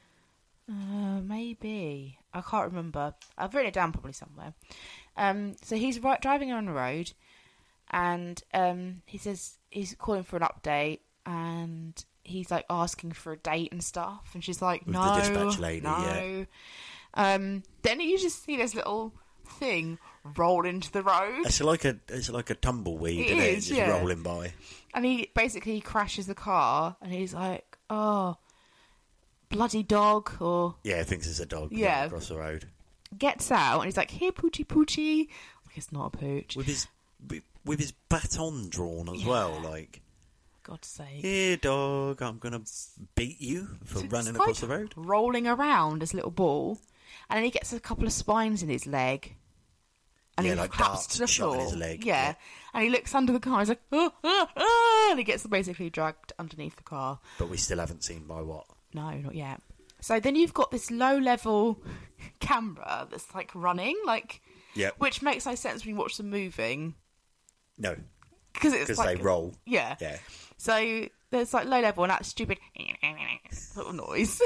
[SPEAKER 4] Maybe. I can't remember. I've written it down probably somewhere. So he's driving on the road, and he says he's calling for an update, and he's like asking for a date and stuff, and she's like, no,
[SPEAKER 5] the dispatch lady,
[SPEAKER 4] no. Yeah. Then you just see this little thing roll into the road.
[SPEAKER 5] It's like a tumbleweed, isn't it? Just rolling by.
[SPEAKER 4] And he basically crashes the car, and he's like, oh, bloody dog, or
[SPEAKER 5] yeah, he thinks it's a dog.
[SPEAKER 4] Yeah,
[SPEAKER 5] across the road.
[SPEAKER 4] Gets out, and he's like, here, poochie poochie. Like, it's not a pooch.
[SPEAKER 5] With his baton drawn as well, like.
[SPEAKER 4] God's sake.
[SPEAKER 5] Here, dog, I'm going to beat you for running across the road.
[SPEAKER 4] Rolling around as a little ball. And then he gets a couple of spines in his leg. And he
[SPEAKER 5] like
[SPEAKER 4] claps to the floor.
[SPEAKER 5] In his leg.
[SPEAKER 4] Yeah. And he looks under the car. He's like, ah, ah, ah, and he gets basically dragged underneath the car.
[SPEAKER 5] But we still haven't seen by what?
[SPEAKER 4] No, not yet. So then you've got this low-level camera that's, like, running, like, which makes no sense when you watch them moving.
[SPEAKER 5] No.
[SPEAKER 4] Because
[SPEAKER 5] like, they roll.
[SPEAKER 4] Yeah.
[SPEAKER 5] Yeah.
[SPEAKER 4] So there's like low level and that stupid little noise.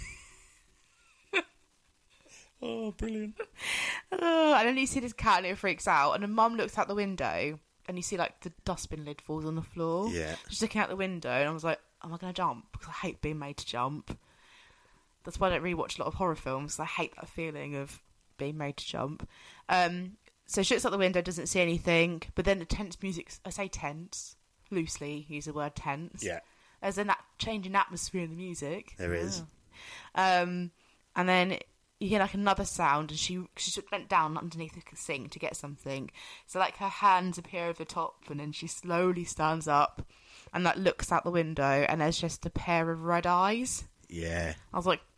[SPEAKER 5] Oh, brilliant.
[SPEAKER 4] And then you see this cat and it freaks out, and the mum looks out the window and you see like the dustbin lid falls on the floor.
[SPEAKER 5] Yeah.
[SPEAKER 4] Just looking out the window, and I was like, am I going to jump? Because I hate being made to jump. That's why I don't really watch a lot of horror films. I hate that feeling of being made to jump. So she looks out the window, doesn't see anything, but then the tense music, I say tense, loosely use the word tense.
[SPEAKER 5] Yeah.
[SPEAKER 4] There's a change in atmosphere in the music.
[SPEAKER 5] There is.
[SPEAKER 4] And then you hear like another sound, and she went down underneath the sink to get something. So like her hands appear over the top, and then she slowly stands up and like looks out the window, and there's just a pair of red eyes.
[SPEAKER 5] Yeah.
[SPEAKER 4] I was like,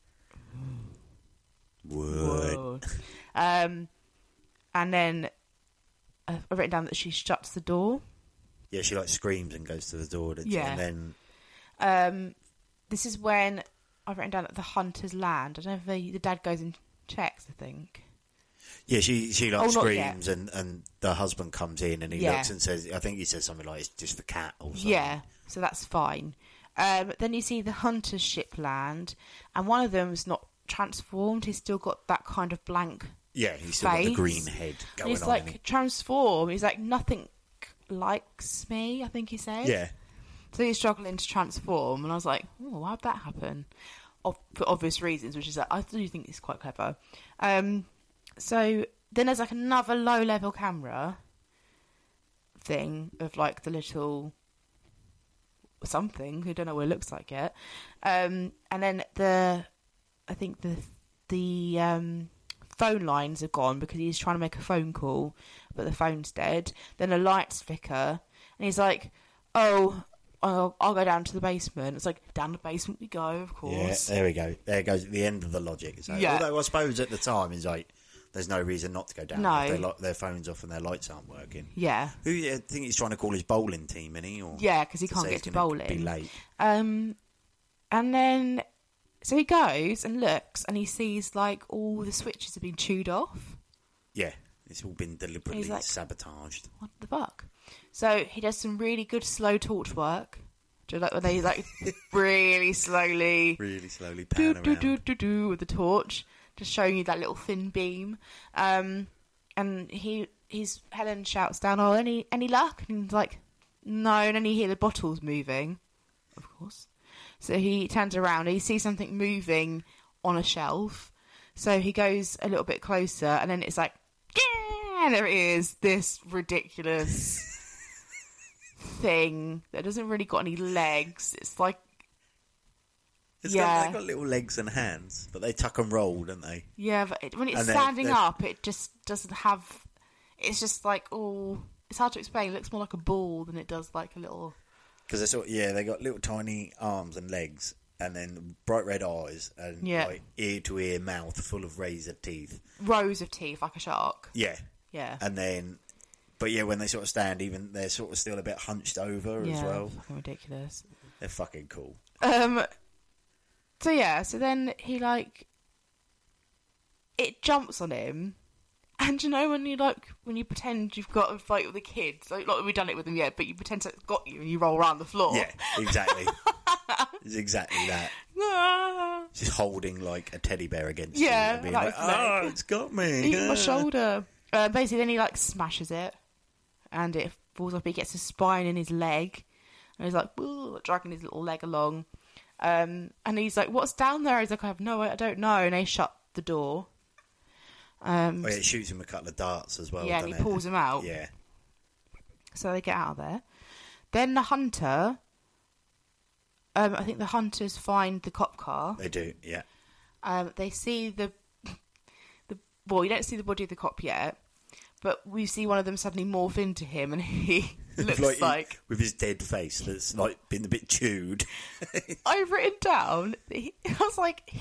[SPEAKER 5] whoa.
[SPEAKER 4] And then I've written down that she shuts the door.
[SPEAKER 5] Yeah, she like screams and goes to the door.
[SPEAKER 4] Yeah.
[SPEAKER 5] And then
[SPEAKER 4] this is when I've written down that the hunters land. I don't know if the dad goes and checks, I think.
[SPEAKER 5] Yeah, she like screams
[SPEAKER 4] yet.
[SPEAKER 5] and the husband comes in and he looks and says, I think he says something like, it's just the cat or something.
[SPEAKER 4] Yeah, so that's fine. Then you see the hunter's ship land, and one of them's not transformed. He's still got that kind of blank
[SPEAKER 5] Yeah, he's still got the green head going on.
[SPEAKER 4] He's like, transform. He's like, nothing likes me, I think he said.
[SPEAKER 5] Yeah.
[SPEAKER 4] So he's struggling to transform, and I was like, oh, why'd that happen? For obvious reasons, which is that I do think it's quite clever. So then there's like another low-level camera thing of like the little something, who don't know what it looks like yet. And then I think the phone lines are gone because he's trying to make a phone call, but the phone's dead. Then the lights flicker, and he's like, oh, I'll go down to the basement. It's like, down the basement we go, of course.
[SPEAKER 5] Yeah, there we go. There goes the end of the logic. So,
[SPEAKER 4] yeah.
[SPEAKER 5] Although I suppose at the time, it's like, there's no reason not to go down.
[SPEAKER 4] No.
[SPEAKER 5] If their phone's off and their lights aren't working.
[SPEAKER 4] Yeah.
[SPEAKER 5] Who I think he's trying to call his bowling team, isn't he? Or
[SPEAKER 4] yeah, because he can't get to bowling.
[SPEAKER 5] Be late.
[SPEAKER 4] And then, so he goes and looks, and he sees like all the switches have been chewed off.
[SPEAKER 5] Yeah, it's all been deliberately
[SPEAKER 4] like,
[SPEAKER 5] sabotaged.
[SPEAKER 4] What the fuck? So he does some really good slow torch work. Do you like when they like really slowly
[SPEAKER 5] pan around
[SPEAKER 4] with the torch, just showing you that little thin beam. And Helen shouts down, "Oh, any luck?" And he's like, "No." And then you hear the bottles moving, of course. So he turns around and he sees something moving on a shelf. So he goes a little bit closer, and then it's like, yeah, there it is, this ridiculous thing that doesn't really got any legs. It's like,
[SPEAKER 5] they've got little legs and hands, but they tuck and roll, don't they?
[SPEAKER 4] Yeah, but when it's standing up, it just doesn't have. It's just like, oh, it's hard to explain. It looks more like a ball than it does like a little.
[SPEAKER 5] Because they got little tiny arms and legs, and then bright red eyes, and like ear to ear mouth full of razor teeth,
[SPEAKER 4] rows of teeth like a shark.
[SPEAKER 5] Yeah,
[SPEAKER 4] yeah.
[SPEAKER 5] And then, but yeah, when they sort of stand, even they're sort of still a bit hunched over as well.
[SPEAKER 4] Fucking ridiculous.
[SPEAKER 5] They're fucking cool.
[SPEAKER 4] So then he like, it jumps on him. And you know when you pretend you've got a fight with the kids, like we've done it with them yet, but you pretend it's got you and you roll around the floor.
[SPEAKER 5] Yeah, exactly. It's exactly that. She's holding like a teddy bear against you. And being like, oh, it's got me.
[SPEAKER 4] Eating my shoulder. Basically, then he like smashes it, and it falls off. He gets a spine in his leg, and he's like, dragging his little leg along. And he's like, "What's down there?" He's like, I don't know. And they shut the door.
[SPEAKER 5] It shoots him a couple of darts as well.
[SPEAKER 4] Yeah, and he pulls him out.
[SPEAKER 5] Yeah.
[SPEAKER 4] So they get out of there. Then the hunter. I think the hunters find the cop car.
[SPEAKER 5] They do, yeah.
[SPEAKER 4] They see well, you don't see the body of the cop yet, but we see one of them suddenly morph into him, and he looks like
[SPEAKER 5] with his dead face that's like been a bit chewed.
[SPEAKER 4] I've written down. I was like.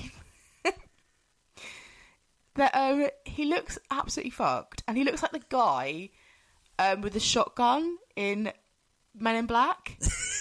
[SPEAKER 4] That he looks absolutely fucked, and he looks like the guy with the shotgun in Men in Black.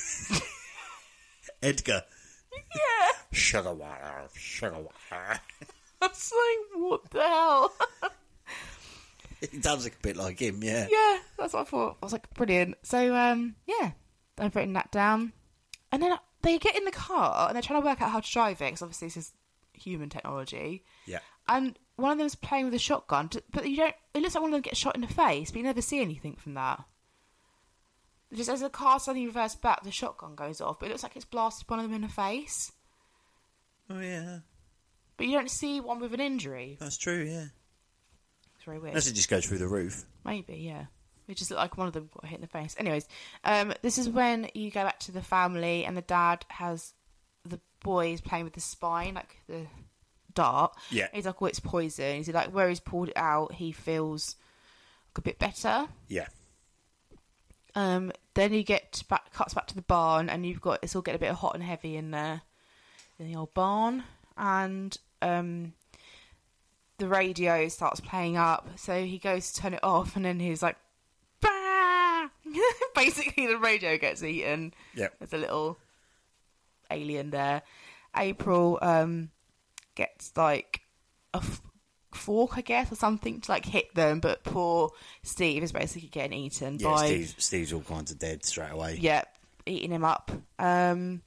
[SPEAKER 5] Edgar.
[SPEAKER 4] Yeah.
[SPEAKER 5] Sugar water.
[SPEAKER 4] I was like, what the hell?
[SPEAKER 5] It does look a bit like him, yeah.
[SPEAKER 4] Yeah, that's what I thought. I was like, brilliant. So, yeah, I've written that down. And then they get in the car, and they're trying to work out how to drive it, because obviously this is human technology.
[SPEAKER 5] Yeah.
[SPEAKER 4] And one of them's playing with a shotgun, but you don't. It looks like one of them gets shot in the face, but you never see anything from that. Just as the car suddenly reverses back, the shotgun goes off, but it looks like it's blasted one of them in the face.
[SPEAKER 5] Oh yeah.
[SPEAKER 4] But you don't see one with an injury.
[SPEAKER 5] That's true, yeah.
[SPEAKER 4] It's very weird.
[SPEAKER 5] Unless it just goes through the roof.
[SPEAKER 4] Maybe, yeah. It just looked like one of them got hit in the face. Anyways, this is when you go back to the family, and the dad has the boys playing with the spine, like the dart.
[SPEAKER 5] Yeah.
[SPEAKER 4] He's like, oh, it's poison. He's like, where he's pulled it out, he feels like a bit better.
[SPEAKER 5] Yeah.
[SPEAKER 4] Then you cuts back to the barn, and it's all getting a bit hot and heavy in there, in the old barn, and the radio starts playing up. So he goes to turn it off, and then he's like, bah! Basically, the radio gets eaten.
[SPEAKER 5] Yep.
[SPEAKER 4] There's a little alien there. April gets like a fork, I guess, or something to like hit them, but poor Steve is basically getting eaten by...
[SPEAKER 5] Steve's all kinds of dead straight away.
[SPEAKER 4] Yeah, eating him up. And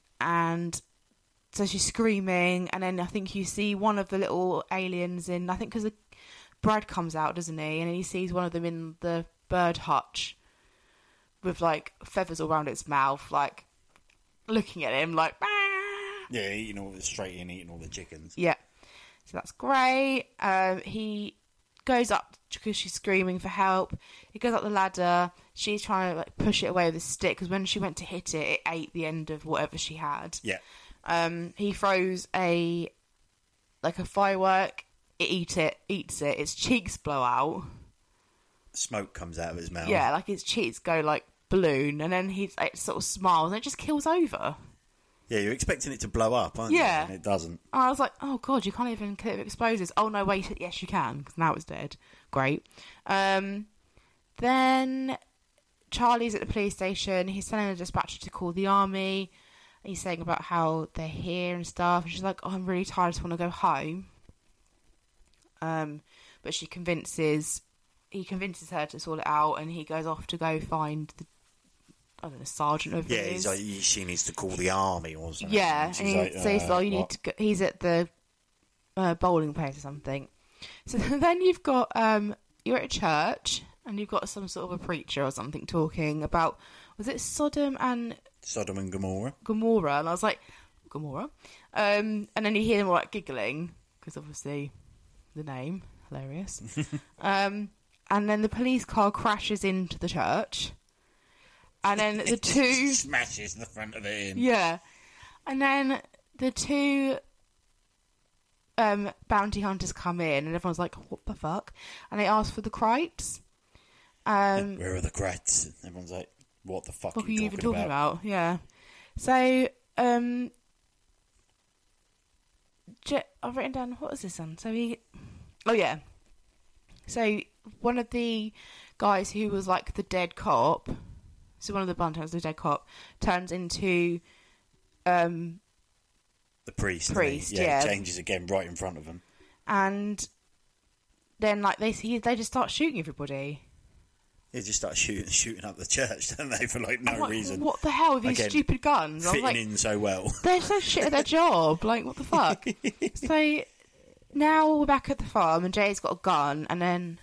[SPEAKER 4] so she's screaming, and then I think you see one of the little aliens in... I think because Brad comes out, doesn't he? And he sees one of them in the bird hutch with like feathers all around its mouth, like looking at him like...
[SPEAKER 5] Yeah, eating all the chickens.
[SPEAKER 4] Yeah. So that's great. He goes up because she's screaming for help. He goes up the ladder. She's trying to like push it away with a stick because when she went to hit it, it ate the end of whatever she had.
[SPEAKER 5] Yeah.
[SPEAKER 4] He throws a firework. It eats it. Its cheeks blow out.
[SPEAKER 5] Smoke comes out of his mouth.
[SPEAKER 4] Yeah, like his cheeks go like balloon, and then he like, sort of smiles, and it just kills over.
[SPEAKER 5] Yeah, you're expecting it to blow up, aren't you?
[SPEAKER 4] Yeah.
[SPEAKER 5] And it doesn't.
[SPEAKER 4] And I was like, oh god, you can't even kill it if it exposes. Oh no, wait, yes you can, because now it's dead. Great. Then Charlie's at the police station. He's telling the dispatcher to call the army. He's saying about how they're here and stuff. And she's like, oh, I'm really tired, I just want to go home. But he convinces her to sort it out, and he goes off to go find the sergeant over there.
[SPEAKER 5] Yeah, he's like, she needs to call the army or something.
[SPEAKER 4] Yeah,
[SPEAKER 5] and
[SPEAKER 4] he's like, you need to go. He's at the bowling place or something. So then you've got you're at a church, and you've got some sort of a preacher or something talking about, was it Sodom and
[SPEAKER 5] Gomorrah?
[SPEAKER 4] Gomorrah, and I was like, Gomorrah. And then you hear them all like giggling because obviously the name, hilarious. And then the police car crashes into the church. And then the two...
[SPEAKER 5] smashes the front of it in.
[SPEAKER 4] Yeah. And then the two bounty hunters come in, and everyone's like, what the fuck? And they ask for the Crites.
[SPEAKER 5] Where are the Crites? And everyone's like, what the fuck are you
[SPEAKER 4] even talking about? Yeah. So, I've written down, what was this on? So So one of the guys who was like the dead cop, so one of the bounty hunters, the dead cop, turns into
[SPEAKER 5] the priest.
[SPEAKER 4] Yeah,
[SPEAKER 5] changes again right in front of him.
[SPEAKER 4] And then like they just start shooting everybody.
[SPEAKER 5] They just start shooting up the church, don't they, for like no reason.
[SPEAKER 4] What the hell with these stupid guns?
[SPEAKER 5] Fitting in so well.
[SPEAKER 4] They're so shit at their job. Like, what the fuck? So now we're back at the farm, and Jay's got a gun, and then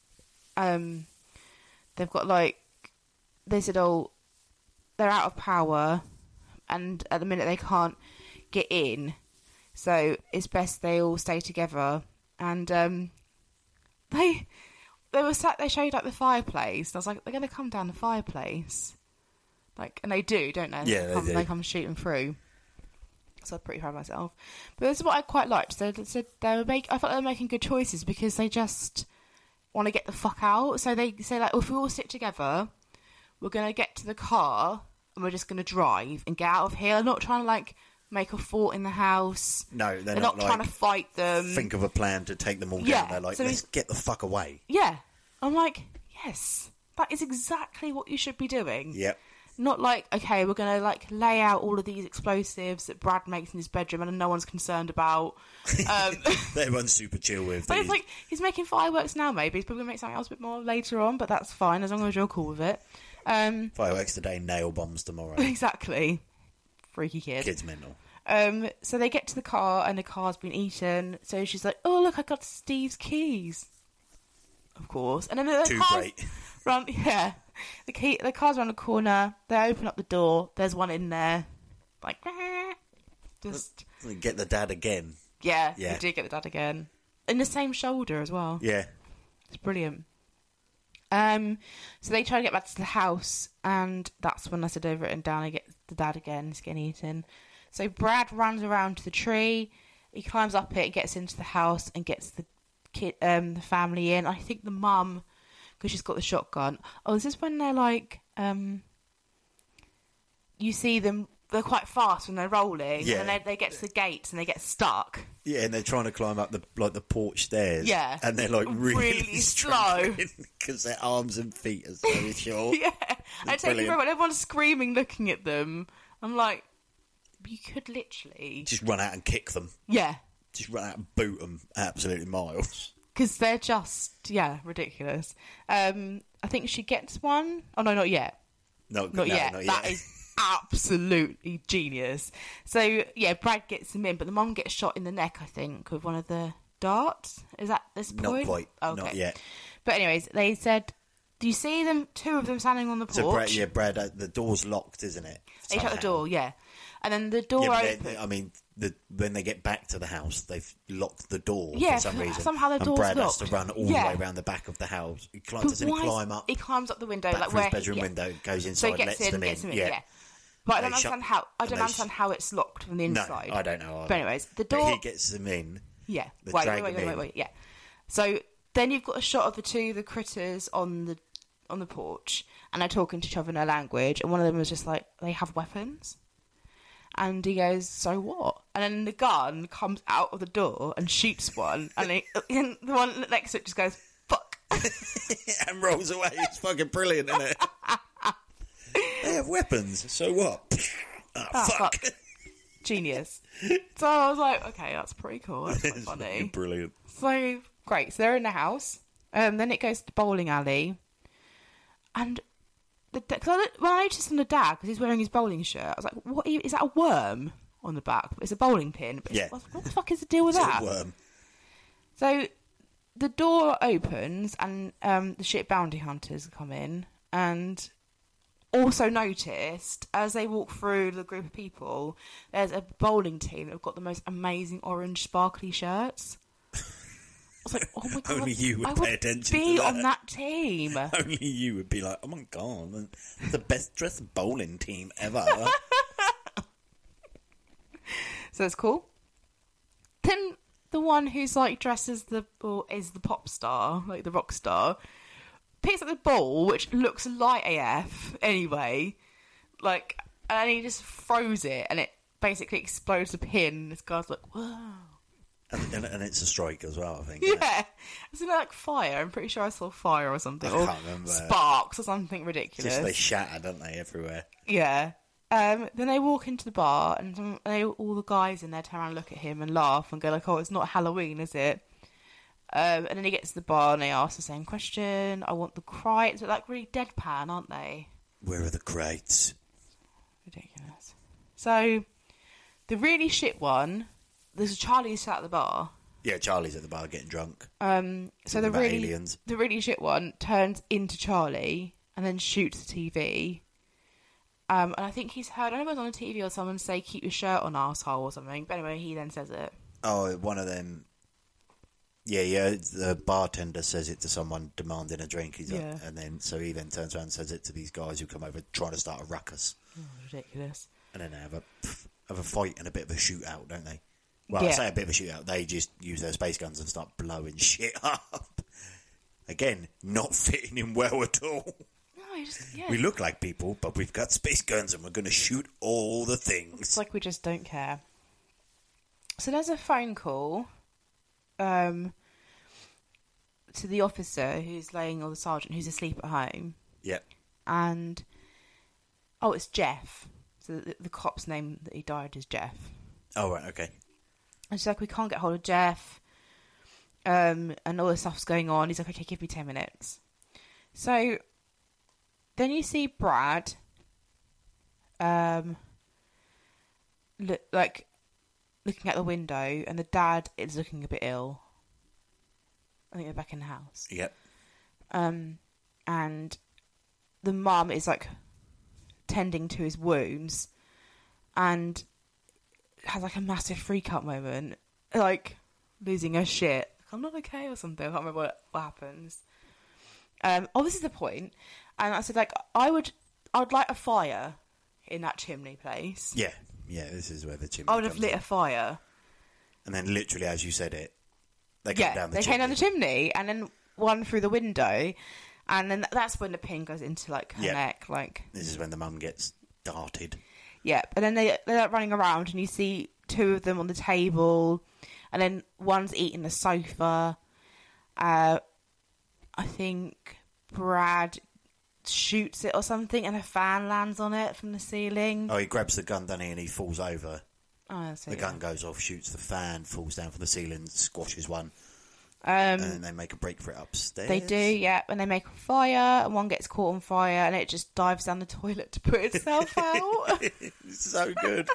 [SPEAKER 4] they've got like, they said, oh, they're out of power, and at the minute they can't get in, so it's best they all stay together. And they showed like the fireplace. I was like, they're going to come down the fireplace, like, and they do, don't they?
[SPEAKER 5] Yeah,
[SPEAKER 4] they come shooting through. So I'm pretty proud of myself. But this is what I quite liked. I thought they were making good choices because they just want to get the fuck out. So they say like, if we all sit together, we're going to get to the car and we're just going to drive and get out of here. They're not trying to like make a fort in the house.
[SPEAKER 5] No, they're
[SPEAKER 4] not
[SPEAKER 5] like,
[SPEAKER 4] trying to fight them.
[SPEAKER 5] Think of a plan to take them all down.
[SPEAKER 4] Yeah,
[SPEAKER 5] They're like,
[SPEAKER 4] so
[SPEAKER 5] let's get the fuck away.
[SPEAKER 4] Yeah. I'm like, yes, that is exactly what you should be doing.
[SPEAKER 5] Yep.
[SPEAKER 4] Not like, okay, we're going to like lay out all of these explosives that Brad makes in his bedroom and no one's concerned about.
[SPEAKER 5] Everyone's super chill with.
[SPEAKER 4] But it's like, he's making fireworks now, maybe. He's probably going to make something else a bit more later on, but that's fine as long as you're cool with it.
[SPEAKER 5] Fireworks today, nail bombs tomorrow.
[SPEAKER 4] Exactly. Freaky kid.
[SPEAKER 5] Kid's mental.
[SPEAKER 4] So they get to the car and the car's been eaten. So she's like, oh, look, I got Steve's keys. Of course. And then the car's round, yeah. The car's around the corner. They open up the door. There's one in there. Like, just...
[SPEAKER 5] Get the dad again.
[SPEAKER 4] Yeah, they do get the dad again. In the same shoulder as well.
[SPEAKER 5] Yeah.
[SPEAKER 4] It's brilliant. So they try to get back to the house, and that's when I said over it and down, I get the dad again. He's getting eaten. So Brad runs around to the tree. He climbs up it, gets into the house, and gets the kid, the family in. I think the mum, because she's got the shotgun. Oh, is this when they're like, you see them, they're quite fast when they're rolling, and then they get to the gates and they get stuck.
[SPEAKER 5] Yeah, and they're trying to climb up the porch stairs.
[SPEAKER 4] Yeah.
[SPEAKER 5] And they're like really
[SPEAKER 4] slow.
[SPEAKER 5] Because their arms and feet are so short.
[SPEAKER 4] Yeah. And it takes me when everyone's screaming, looking at them. I'm like, you could literally...
[SPEAKER 5] Just run out and kick them.
[SPEAKER 4] Yeah.
[SPEAKER 5] Just run out and boot them absolutely miles.
[SPEAKER 4] Because they're just, ridiculous. I think she gets one. Oh, no, not yet.
[SPEAKER 5] Not
[SPEAKER 4] yet.
[SPEAKER 5] Not yet.
[SPEAKER 4] That is absolutely genius. So, yeah, Brad gets him in, but the mum gets shot in the neck, I think, with one of the darts. Is that this point?
[SPEAKER 5] Not quite.
[SPEAKER 4] Okay.
[SPEAKER 5] Not yet.
[SPEAKER 4] But anyways, they said, do you see them, two of them standing on the porch?
[SPEAKER 5] So, Brad, the door's locked, isn't it?
[SPEAKER 4] They shut the door, yeah. And then the door opens.
[SPEAKER 5] When they get back to the house, they've locked the door
[SPEAKER 4] for
[SPEAKER 5] some reason.
[SPEAKER 4] Somehow the door's
[SPEAKER 5] Brad
[SPEAKER 4] locked.
[SPEAKER 5] has to run all the way around the back of the house. He climbs up.
[SPEAKER 4] He climbs up the window,
[SPEAKER 5] back
[SPEAKER 4] like
[SPEAKER 5] through
[SPEAKER 4] where
[SPEAKER 5] his bedroom window, goes inside,
[SPEAKER 4] so he gets
[SPEAKER 5] lets them in. Yeah.
[SPEAKER 4] But I don't understand how it's locked from the inside.
[SPEAKER 5] No, I don't know either.
[SPEAKER 4] But anyways, the door.
[SPEAKER 5] But he gets them in.
[SPEAKER 4] Yeah.
[SPEAKER 5] Wait.
[SPEAKER 4] Yeah. So then you've got a shot of the critters on the porch, and they're talking to each other in their language, and one of them was just like, they have weapons. And he goes, so what? And then the gun comes out of the door and shoots one, and the one next to it just goes, fuck.
[SPEAKER 5] And rolls away. It's fucking brilliant, isn't it? They have weapons, so what? Fuck.
[SPEAKER 4] Genius. So I was like, okay, that's pretty cool. That's quite funny.
[SPEAKER 5] Brilliant.
[SPEAKER 4] So, great. So they're in the house. Then it goes to the bowling alley. And when I noticed on the dad, because he's wearing his bowling shirt, I was like, "What is that? A worm on the back? It's a bowling pin." But
[SPEAKER 5] yeah.
[SPEAKER 4] What the fuck is the deal with that?
[SPEAKER 5] A worm.
[SPEAKER 4] So the door opens, and the ship bounty hunters come in, and also noticed as they walk through the group of people, there's a bowling team that have got the most amazing orange sparkly shirts. I was like, oh my god!
[SPEAKER 5] Only you would pay attention to that.
[SPEAKER 4] Be on that team.
[SPEAKER 5] Only you would be like, oh my god, the best dressed bowling team ever.
[SPEAKER 4] So it's cool. Then the one who's like dressed as is the pop star, like the rock star, picks up the ball, which looks light AF anyway, like, and he just throws it, and it basically explodes the pin. This guy's like, whoa.
[SPEAKER 5] And it's a strike as well, I think.
[SPEAKER 4] Yeah. Isn't it like fire? I'm pretty sure I saw fire or something.
[SPEAKER 5] I can't remember.
[SPEAKER 4] Sparks or something ridiculous.
[SPEAKER 5] Just they shatter, don't they, everywhere?
[SPEAKER 4] Yeah. Then they walk into the bar, and all the guys in there turn around and look at him and laugh and go like, oh, it's not Halloween, is it? And then he gets to the bar and they ask the same question. I want the crates. They're like really deadpan, aren't they?
[SPEAKER 5] Where are the crates?
[SPEAKER 4] Ridiculous. So, the really shit one... There's a Charlie sat at the bar.
[SPEAKER 5] Yeah, Charlie's at the bar getting drunk.
[SPEAKER 4] So the really shit one turns into Charlie and then shoots the TV. And I think he's heard, I don't know if it was on the TV or someone say, keep your shirt on, arsehole, or something. But anyway, he then says it.
[SPEAKER 5] Oh, one of them. Yeah, the bartender says it to someone demanding a drink. And then so he then turns around and says it to these guys who come over trying to start a ruckus.
[SPEAKER 4] Oh, ridiculous.
[SPEAKER 5] And then they have a fight and a bit of a shootout, don't they? Well, I say a bit of a shootout. They just use their space guns and start blowing shit up. Again, not fitting in well at all.
[SPEAKER 4] No,
[SPEAKER 5] We look like people, but we've got space guns and we're going to shoot all the things.
[SPEAKER 4] It's like we just don't care. So there's a phone call to the officer who's laying, or the sergeant who's asleep at home.
[SPEAKER 5] Yep.
[SPEAKER 4] And, it's Jeff. So the cop's name that he died is Jeff.
[SPEAKER 5] Oh, right, okay.
[SPEAKER 4] And she's like, we can't get hold of Jeff. And all this stuff's going on. He's like, okay, give me 10 minutes. So then you see Brad looking out the window, and the dad is looking a bit ill. I think they're back in the house.
[SPEAKER 5] Yep.
[SPEAKER 4] And the mum is like tending to his wounds and has like a massive freak out moment, like losing her shit. I'm not okay or something. I can't remember what happens. This is the point. And I said, like, I'd light a fire in that chimney place.
[SPEAKER 5] Yeah, this is where the chimney
[SPEAKER 4] I would have lit a fire.
[SPEAKER 5] And then literally, as you said it, they came down the chimney.
[SPEAKER 4] They came down the chimney, and then one through the window, and then that's when the pin goes into, like, her neck. Like,
[SPEAKER 5] this is when the mum gets darted.
[SPEAKER 4] Yeah, and then they're running around, and you see two of them on the table, And then one's eating the sofa. I think Brad shoots it or something, and a fan lands on it from the ceiling.
[SPEAKER 5] Oh, he grabs the gun, doesn't he, and he falls over.
[SPEAKER 4] Oh, that's it.
[SPEAKER 5] The gun goes off, shoots the fan, falls down from the ceiling, squashes one. And then they make a break for it upstairs.
[SPEAKER 4] They do, yeah. And they make a fire, and one gets caught on fire, and it just dives down the toilet to put itself out.
[SPEAKER 5] It's so good.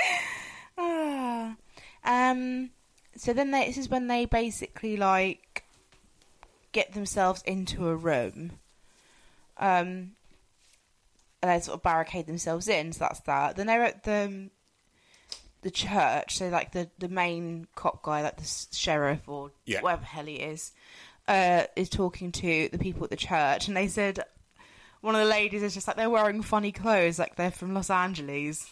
[SPEAKER 4] So then this is when they basically, like, get themselves into a room. And they sort of barricade themselves in, so that's that. Then they're at the church, so, like, the main cop guy, like the sheriff or whatever the hell he is talking to the people at the church, and they said, one of the ladies is just like, they're wearing funny clothes, like they're from Los Angeles.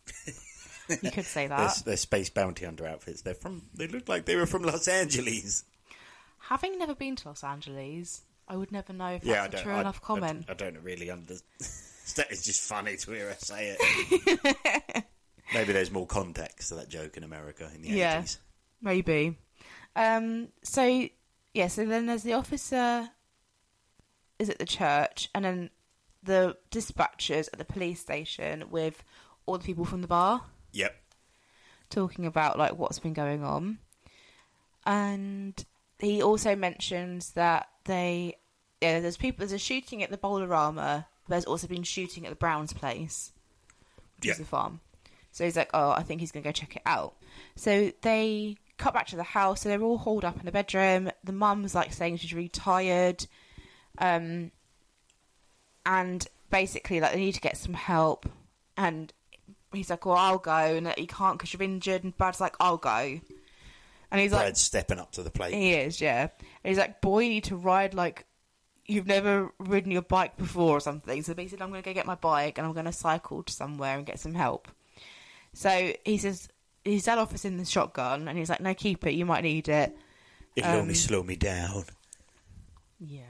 [SPEAKER 4] You could say that.
[SPEAKER 5] They're Space Bounty Hunter outfits. They look like they were from Los Angeles.
[SPEAKER 4] Having never been to Los Angeles, I would never know if that's a true enough comment.
[SPEAKER 5] I don't really understand. It's just funny to hear her say it. Maybe there's more context to that joke in America in the 80s.
[SPEAKER 4] Maybe. So then there's the officer is at the church, and then the dispatchers at the police station with all the people from the bar.
[SPEAKER 5] Yep.
[SPEAKER 4] Talking about, like, what's been going on. And he also mentions that there's a shooting at the Bowl-O-Rama. There's also been shooting at the Browns place, which is the farm. So he's like, I think he's going to go check it out. So they cut back to the house. So they're all holed up in the bedroom. The mum's, like, saying she's really tired. And basically, like, they need to get some help. And he's like, I'll go. And he can't because you're injured. And Brad's like, I'll go. And he's
[SPEAKER 5] Brad's stepping up to the plate.
[SPEAKER 4] He is, yeah. And he's like, boy, you need to ride like you've never ridden your bike before or something. So basically, I'm going to go get my bike and I'm going to cycle to somewhere and get some help. So he says, his dad offers him the shotgun and he's like, no, keep it. You might need it.
[SPEAKER 5] It'll only slow me down.
[SPEAKER 4] Yeah.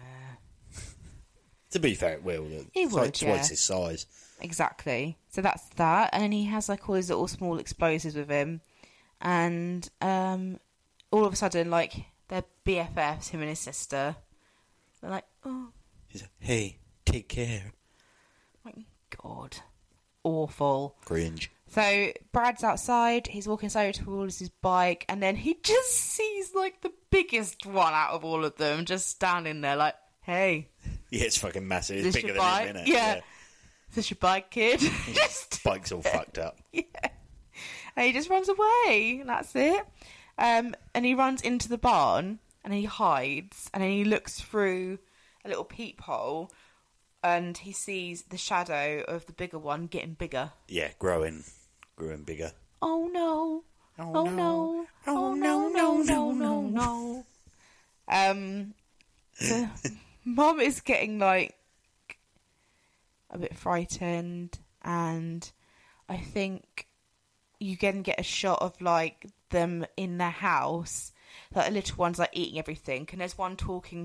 [SPEAKER 5] To be fair, it will.
[SPEAKER 4] It would,
[SPEAKER 5] like twice his size.
[SPEAKER 4] Exactly. So that's that. And then he has like all these little small explosives with him. And all of a sudden, like, they're BFFs, him and his sister. They're like, oh.
[SPEAKER 5] She's like, hey, take care.
[SPEAKER 4] My God. Awful.
[SPEAKER 5] Cringe.
[SPEAKER 4] So Brad's outside, he's walking slowly towards his bike, and then he just sees, like, the biggest one out of all of them just standing there like, hey.
[SPEAKER 5] Yeah, it's fucking massive. It's bigger than him, isn't it?
[SPEAKER 4] Yeah. Is this your bike, kid?
[SPEAKER 5] Just bike's all fucked up.
[SPEAKER 4] Yeah. And he just runs away, and that's it. And he runs into the barn, and he hides, and then he looks through a little peephole, and he sees the shadow of the bigger one getting bigger.
[SPEAKER 5] Yeah, growing bigger.
[SPEAKER 4] Oh no! Oh no! Oh no! No! No! No! No! The mum is getting like a bit frightened, and I think you can get a shot of like them in their house, like the little one's like eating everything, and there's one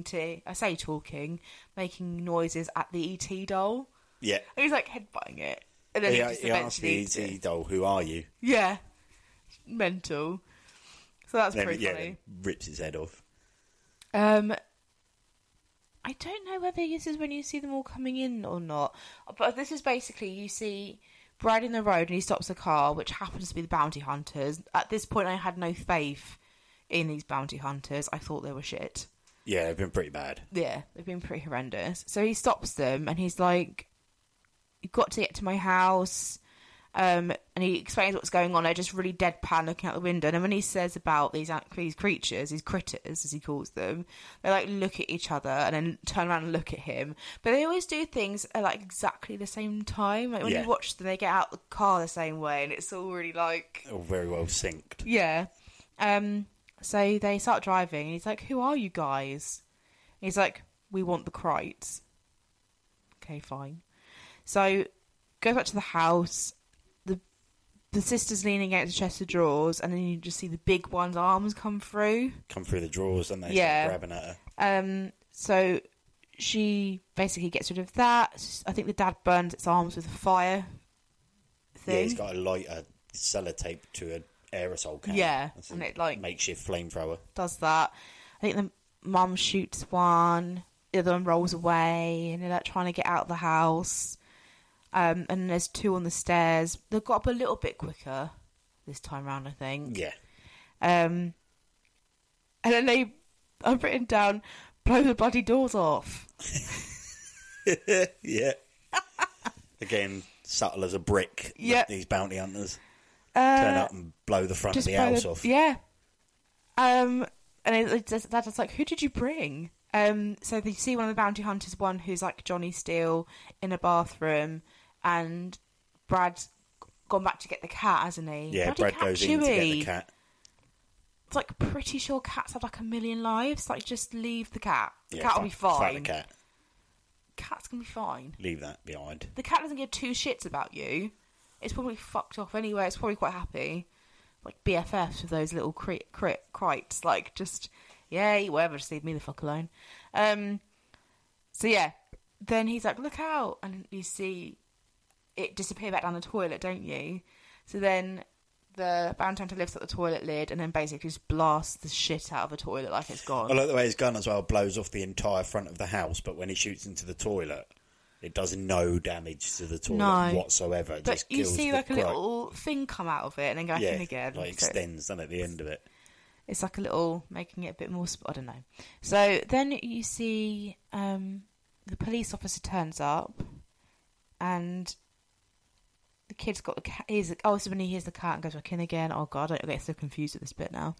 [SPEAKER 4] making noises at the ET doll.
[SPEAKER 5] Yeah,
[SPEAKER 4] and he's like headbutting it, and then
[SPEAKER 5] he asks the ET doll, "Who are you?"
[SPEAKER 4] Yeah, mental. So that's pretty funny.
[SPEAKER 5] Then rips his head off.
[SPEAKER 4] I don't know whether this is when you see them all coming in or not, but this is basically you see Brad in the road and he stops a car, which happens to be the bounty hunters. At this point, I had no faith in these bounty hunters. I thought they were shit.
[SPEAKER 5] Yeah, they've been pretty bad.
[SPEAKER 4] Yeah, they've been pretty horrendous. So he stops them and he's like, "You've got to get to my house." And he explains what's going on. They're just really deadpan looking out the window. And then when he says about these creatures, these critters, as he calls them, they like look at each other and then turn around and look at him. But they always do things at like exactly the same time. Like when you watch them, they get out the car the same way, and it's all really like
[SPEAKER 5] all very well synced.
[SPEAKER 4] Yeah. So they start driving, and he's like, "Who are you guys?" And he's like, "We want the Krites." Okay, fine. So goes back to the house. The sister's leaning against a chest of drawers, and then you just see the big one's arms come through the drawers, and they start grabbing at her. So she basically gets rid of that. I think the dad burns its arms with a fire thing.
[SPEAKER 5] Yeah, he's got a lighter sellotape to an aerosol can.
[SPEAKER 4] Yeah,
[SPEAKER 5] That's
[SPEAKER 4] and
[SPEAKER 5] a
[SPEAKER 4] it like
[SPEAKER 5] makeshift flamethrower.
[SPEAKER 4] does that. I think the mum shoots one, the other one rolls away, and they're like trying to get out of the house. And there's two on the stairs. They've got up a little bit quicker this time round, I think.
[SPEAKER 5] Yeah.
[SPEAKER 4] And then I've written down, blow the bloody doors off.
[SPEAKER 5] Yeah. Again, subtle as a brick.
[SPEAKER 4] Yeah.
[SPEAKER 5] These bounty hunters turn up and blow the front of the house off.
[SPEAKER 4] Yeah. And that's like, who did you bring? So they see one of the bounty hunters, one who's like Johnny Steele in a bathroom, and Brad's gone back to get the cat, hasn't he?
[SPEAKER 5] Yeah,
[SPEAKER 4] Bloody
[SPEAKER 5] Brad
[SPEAKER 4] cat,
[SPEAKER 5] goes in to get the cat.
[SPEAKER 4] It's like pretty sure cats have like 1 million lives. Like, just leave the cat. The
[SPEAKER 5] Yeah,
[SPEAKER 4] cat will be fine.
[SPEAKER 5] Fuck the cat.
[SPEAKER 4] Cat's gonna be fine.
[SPEAKER 5] Leave that behind.
[SPEAKER 4] The cat doesn't give two shits about you. It's probably fucked off anyway. It's probably quite happy. Like BFFs with those little crites. Like, just, yay, whatever, just leave me the fuck alone. So yeah, then he's like, look out, and you see it disappear back down the toilet, don't you? So then the bounty hunter lifts up the toilet lid and then basically just blasts the shit out of the toilet like it's gone.
[SPEAKER 5] I like the way his gun as well blows off the entire front of the house, but when he shoots into the toilet, it does no damage to the toilet whatsoever. It
[SPEAKER 4] but
[SPEAKER 5] just
[SPEAKER 4] you
[SPEAKER 5] kills
[SPEAKER 4] see
[SPEAKER 5] the
[SPEAKER 4] like a little thing come out of it and then go in again.
[SPEAKER 5] Like extends then at the end of it.
[SPEAKER 4] It's like a little, making it a bit more, I don't know. So then you see the police officer turns up and the kid's got the cat. So when he hears the cat and goes back in again. Oh God, I get so confused with this bit now.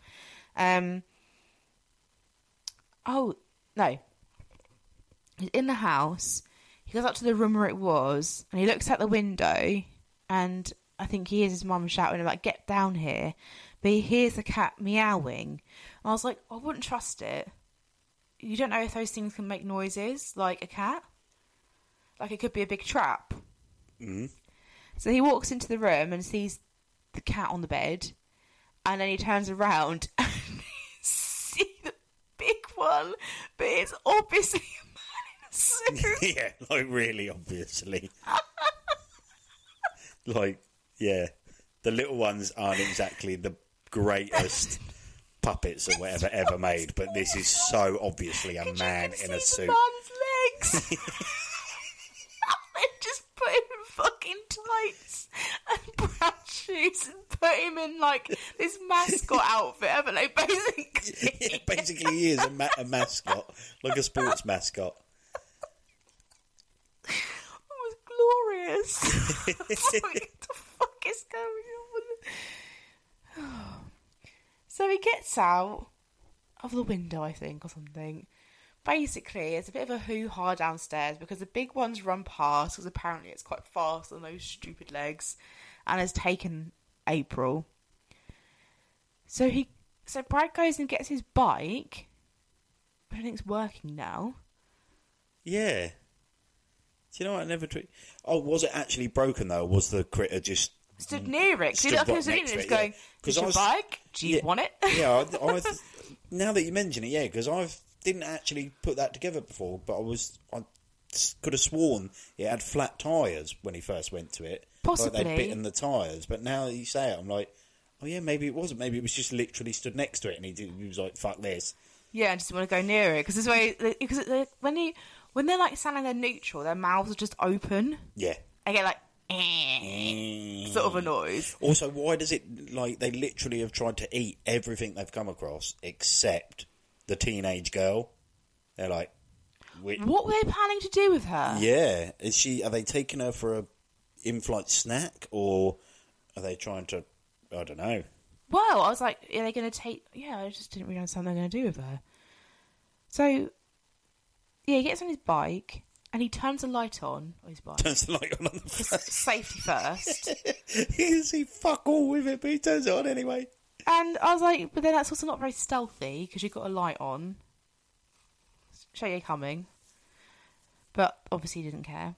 [SPEAKER 4] Oh no, he's in the house. He goes up to the room where it was, and he looks out the window, and I think he hears his mum shouting about "Get down here!" But he hears the cat meowing, and I was like, I wouldn't trust it. You don't know if those things can make noises like a cat. Like, it could be a big trap.
[SPEAKER 5] Mm.
[SPEAKER 4] So he walks into the room and sees the cat on the bed, and then he turns around and you see the big one, but it's obviously a man in a suit.
[SPEAKER 5] Yeah, like really obviously. Like, yeah, the little ones aren't exactly the greatest puppets or whatever ever made, but this is so obviously a man in a suit.
[SPEAKER 4] Man's legs. They just put him in fucking tights and brown shoes and put him in like this mascot outfit, haven't they? Basically,
[SPEAKER 5] Yeah, basically he is a mascot, like a sports mascot.
[SPEAKER 4] It was glorious. I was like, what the fuck is going on? So he gets out of the window, I think, or something. Basically, it's a bit of a hoo-ha downstairs because the big ones run past because apparently it's quite fast on those stupid legs and has taken April. So Brad goes and gets his bike, which I think is working now.
[SPEAKER 5] Yeah. Do you know what? I never... Oh, was it actually broken, though? Or was the critter just...
[SPEAKER 4] Stood near it.
[SPEAKER 5] Stood
[SPEAKER 4] Because
[SPEAKER 5] right
[SPEAKER 4] he
[SPEAKER 5] next to
[SPEAKER 4] was
[SPEAKER 5] it,
[SPEAKER 4] going,
[SPEAKER 5] yeah.
[SPEAKER 4] is your bike? Do you want it?
[SPEAKER 5] Yeah, now that you mention it, yeah, because I didn't actually put that together before, but I could have sworn it had flat tyres when he first went to it.
[SPEAKER 4] Possibly.
[SPEAKER 5] Like they'd bitten the tyres, but now that you say it, I'm like, oh yeah, maybe it wasn't. Maybe it was just literally stood next to it and he was like, fuck this.
[SPEAKER 4] Yeah, I just want to go near it. Because when they're like standing there neutral, their mouths are just open.
[SPEAKER 5] Yeah.
[SPEAKER 4] I get like, sort of a noise.
[SPEAKER 5] Also, why does it, like, they literally have tried to eat everything they've come across except the teenage girl. They're like...
[SPEAKER 4] What were they planning to do with her?
[SPEAKER 5] Yeah. Are they taking her for a in-flight snack, or are they trying to... I don't know.
[SPEAKER 4] Well, I was like, are they going to take... Yeah, I just didn't really understand what they're going to do with her. So, yeah, he gets on his bike... And he turns the light on his bike.
[SPEAKER 5] Turns the light on the front.
[SPEAKER 4] Safety first.
[SPEAKER 5] He can see fuck all with it, but he turns it on anyway.
[SPEAKER 4] And I was like, but then that's also not very stealthy, because you've got a light on. Show you coming. But obviously he didn't care.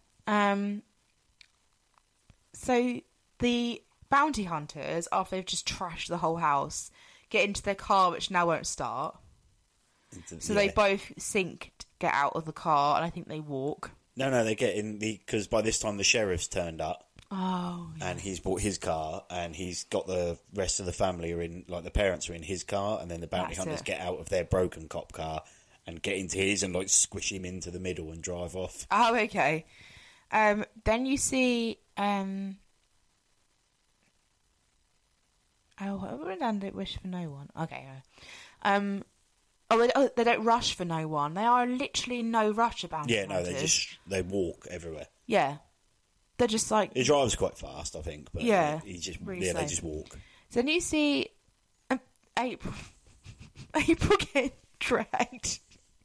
[SPEAKER 4] So the bounty hunters, after they've just trashed the whole house, get into their car, which now won't start. So they both get out of the car, and I think they walk.
[SPEAKER 5] No, they get in because by this time the sheriff's turned up.
[SPEAKER 4] Oh, yeah.
[SPEAKER 5] And he's bought his car, and he's got the rest of the family are in, like the parents are in his car, and then the bounty hunters get out of their broken cop car and get into his and like squish him into the middle and drive off.
[SPEAKER 4] Oh, okay. Then you see, what did wish for no one? Okay. They don't rush for no one. They are literally in no rush about it.
[SPEAKER 5] Yeah, no, they walk everywhere.
[SPEAKER 4] Yeah. They're just like...
[SPEAKER 5] He drives quite fast, I think, but
[SPEAKER 4] yeah,
[SPEAKER 5] he just
[SPEAKER 4] really
[SPEAKER 5] they just walk.
[SPEAKER 4] So then you see April getting dragged.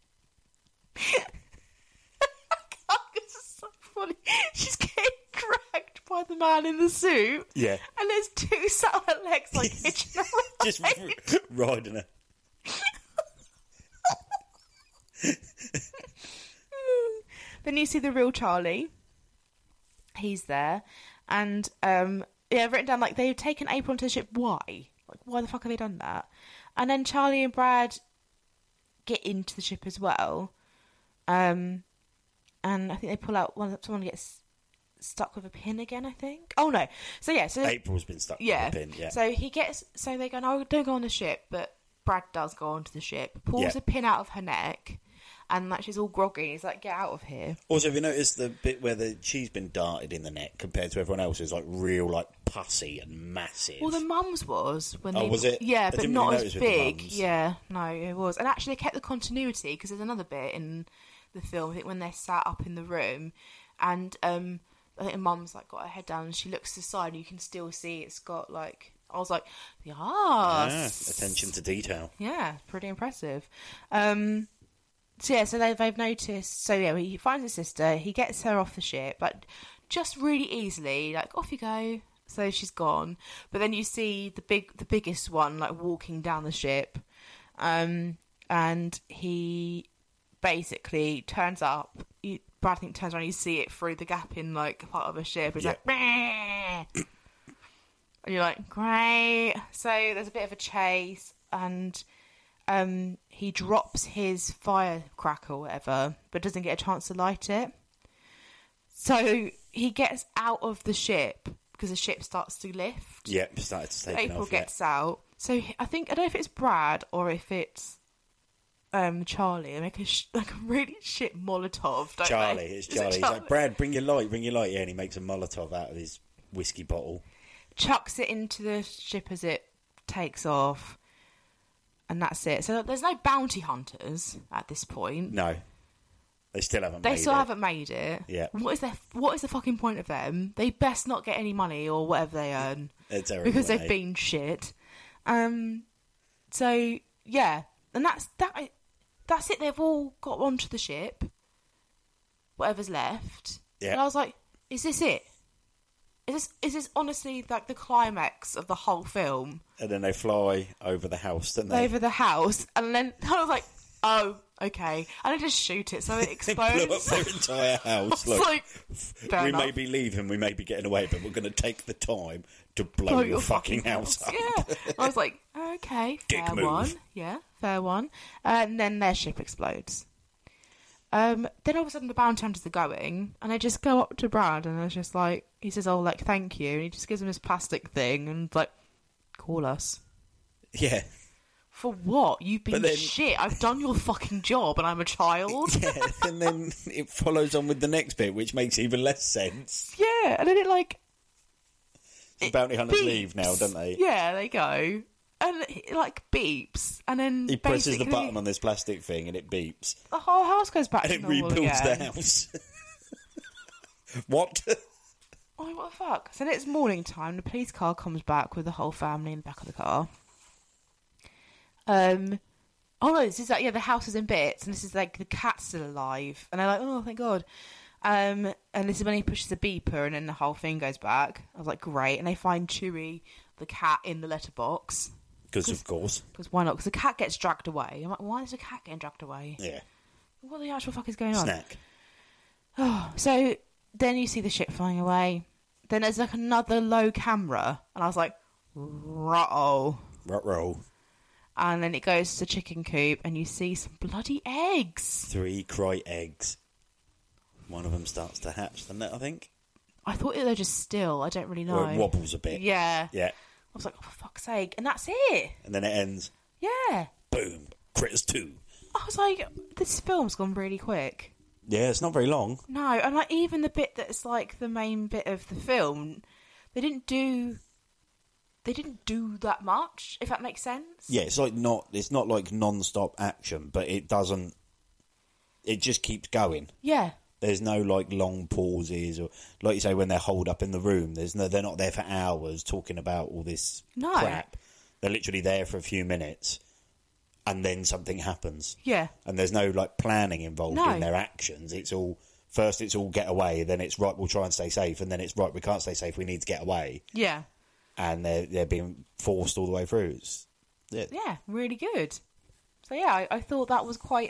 [SPEAKER 4] This is so funny. She's getting dragged by the man in the suit.
[SPEAKER 5] Yeah.
[SPEAKER 4] And there's two satellite legs like hitching her
[SPEAKER 5] Just riding her.
[SPEAKER 4] Then you see the real Charlie. He's there. And, written down, like, they've taken April onto the ship. Why? Like, why the fuck have they done that? And then Charlie and Brad get into the ship as well. And I think they pull out someone gets stuck with a pin again, I think. Oh, no. So, yeah. So
[SPEAKER 5] April's been stuck with a pin, yeah.
[SPEAKER 4] So they go, no, don't go on the ship. But Brad does go onto the ship, pulls a pin out of her neck. And like she's all groggy. He's like, get out of here.
[SPEAKER 5] Also, have you noticed the bit where she's been darted in the neck compared to everyone else is like real, like pussy and massive?
[SPEAKER 4] Well, the mum's was when they
[SPEAKER 5] was it?
[SPEAKER 4] Yeah, but not
[SPEAKER 5] really
[SPEAKER 4] as big. Yeah, no, it was. And actually, they kept the continuity because there's another bit in the film. I think when they're sat up in the room, and I think the mum's like got her head down and she looks to the side, and you can still see it's got like. I was like, yes,
[SPEAKER 5] attention to detail.
[SPEAKER 4] Yeah, pretty impressive. So they've noticed. So yeah, he finds his sister. He gets her off the ship, but just really easily, like off you go. So she's gone. But then you see the biggest one like walking down the ship, and he basically turns up. Brad turns around. You see it through the gap in like part of a ship. It's like, and you're like, great. So there's a bit of a chase and. He drops his firecracker or whatever, but doesn't get a chance to light it. So he gets out of the ship because the ship starts to lift.
[SPEAKER 5] Yeah, started to take off.
[SPEAKER 4] April gets out. So I don't know if it's Brad or if it's Charlie. They make a really shit Molotov, don't
[SPEAKER 5] Charlie,
[SPEAKER 4] they?
[SPEAKER 5] it's Charlie. He's like, Brad, bring your light. Yeah, and he makes a Molotov out of his whiskey bottle.
[SPEAKER 4] Chucks it into the ship as it takes off. And that's it. So there's no bounty hunters at this point.
[SPEAKER 5] No. They still haven't
[SPEAKER 4] made it.
[SPEAKER 5] Yeah.
[SPEAKER 4] What is the fucking point of them? They best not get any money or whatever they earn.
[SPEAKER 5] They're terrible,
[SPEAKER 4] because they've been shit. So yeah. And that's it. They've all got onto the ship. Whatever's left.
[SPEAKER 5] Yeah.
[SPEAKER 4] And I was like, is this it? Is this honestly like the climax of the whole film?
[SPEAKER 5] And then they fly over the house, don't they?
[SPEAKER 4] Over the house, and then I was like, oh, okay. And I just shoot it so it explodes.
[SPEAKER 5] They blew up their entire house.
[SPEAKER 4] Like,
[SPEAKER 5] we may be leaving, we may be getting away, but we're going to take the time to blow your fucking house up.
[SPEAKER 4] Yeah. I was like, okay, fair one. Yeah, fair one. And then their ship explodes. Then all of a sudden the bounty hunters are going, and they just go up to Brad, and it's just like, he says, oh, like, thank you, and he just gives him this plastic thing, and like, call us.
[SPEAKER 5] Yeah.
[SPEAKER 4] For what? You've been shit. I've done your fucking job, and I'm a child.
[SPEAKER 5] Yeah, and then it follows on with the next bit, which makes even less sense.
[SPEAKER 4] Yeah, and then
[SPEAKER 5] the bounty hunters leave now, don't they?
[SPEAKER 4] Yeah, they go. And it like beeps, and then
[SPEAKER 5] he presses the button on this plastic thing, and it beeps.
[SPEAKER 4] The whole house goes back to
[SPEAKER 5] normal
[SPEAKER 4] again.
[SPEAKER 5] And it rebuilds the house. What?
[SPEAKER 4] Oh, what the fuck? So then it's morning time. The police car comes back with the whole family in the back of the car. Oh no, this is like the house is in bits, and this is like the cat's still alive, and they're like, oh thank God. And this is when he pushes the beeper, and then the whole thing goes back. I was like, great, and they find Chewie, the cat, in the letterbox.
[SPEAKER 5] Because of course.
[SPEAKER 4] Because why not? Because the cat gets dragged away. I'm like, why is the cat getting dragged away?
[SPEAKER 5] Yeah.
[SPEAKER 4] What the actual fuck is going on?
[SPEAKER 5] Snack.
[SPEAKER 4] Oh, so then you see the ship flying away. Then there's like another low camera, and I was like, ruh-oh.
[SPEAKER 5] Ruh-roh.
[SPEAKER 4] And then it goes to chicken coop, and you see some bloody eggs.
[SPEAKER 5] 3 cry eggs. One of them starts to hatch, doesn't it, I think?
[SPEAKER 4] I thought they were just still. I don't really know.
[SPEAKER 5] Or it wobbles a bit.
[SPEAKER 4] Yeah.
[SPEAKER 5] Yeah.
[SPEAKER 4] I was like, oh, for fuck's sake. And that's it.
[SPEAKER 5] And then it ends.
[SPEAKER 4] Yeah.
[SPEAKER 5] Boom. Critters 2.
[SPEAKER 4] I was like, this film's gone really quick.
[SPEAKER 5] Yeah, it's not very long.
[SPEAKER 4] No, and like even the bit that's like the main bit of the film, they didn't do that much, if that makes sense.
[SPEAKER 5] Yeah, it's not like non-stop action, but it just keeps going.
[SPEAKER 4] Yeah.
[SPEAKER 5] There's no like long pauses, or like you say, when they're holed up in the room, they're not there for hours talking about all this crap. They're literally there for a few minutes, and then something happens.
[SPEAKER 4] Yeah.
[SPEAKER 5] And there's no like planning involved in their actions. It's all get away, then it's right, we'll try and stay safe, and then it's right, we can't stay safe, we need to get away. Yeah. And they're being forced all the way through.
[SPEAKER 4] Yeah, really good. So yeah, I thought that was quite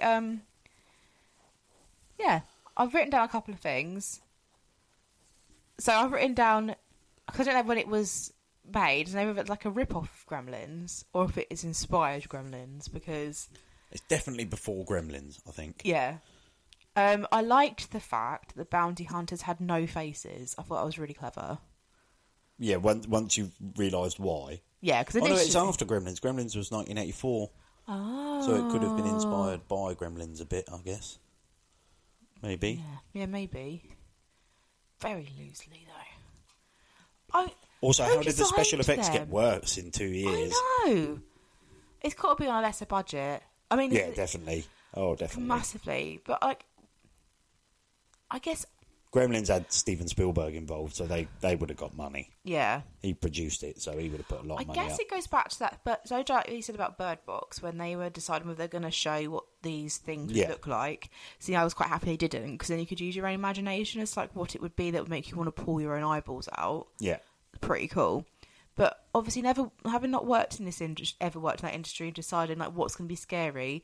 [SPEAKER 4] yeah. I've written down a couple of things. So I've written down, because I don't know when it was made, I don't know if it's like a rip-off of Gremlins or if it is inspired Gremlins, because
[SPEAKER 5] it's definitely before Gremlins, I think.
[SPEAKER 4] Yeah. I liked the fact that bounty hunters had no faces. I thought that was really clever.
[SPEAKER 5] Yeah, once you've realised why.
[SPEAKER 4] Yeah, because
[SPEAKER 5] it's after Gremlins. Gremlins was 1984. Oh. So it could have been inspired by Gremlins a bit, I guess. Maybe.
[SPEAKER 4] Yeah, maybe. Very loosely, though.
[SPEAKER 5] Also, how did the special effects get worse in 2 years?
[SPEAKER 4] I know. It's got to be on a lesser budget. I mean...
[SPEAKER 5] Yeah, definitely. Oh, definitely.
[SPEAKER 4] Massively. But, like, I guess...
[SPEAKER 5] Gremlins had Steven Spielberg involved, so they would have got money.
[SPEAKER 4] Yeah.
[SPEAKER 5] He produced it, so he would have put a lot of money
[SPEAKER 4] I guess it goes back to that, but so you said about Bird Box, when they were deciding whether they're going to show what these things would look like. See, I was quite happy they didn't, because then you could use your own imagination as like what it would be that would make you want to pull your own eyeballs out. Yeah. Pretty cool. But obviously, having not worked in this industry, ever worked in that industry, and deciding like what's going to be scary,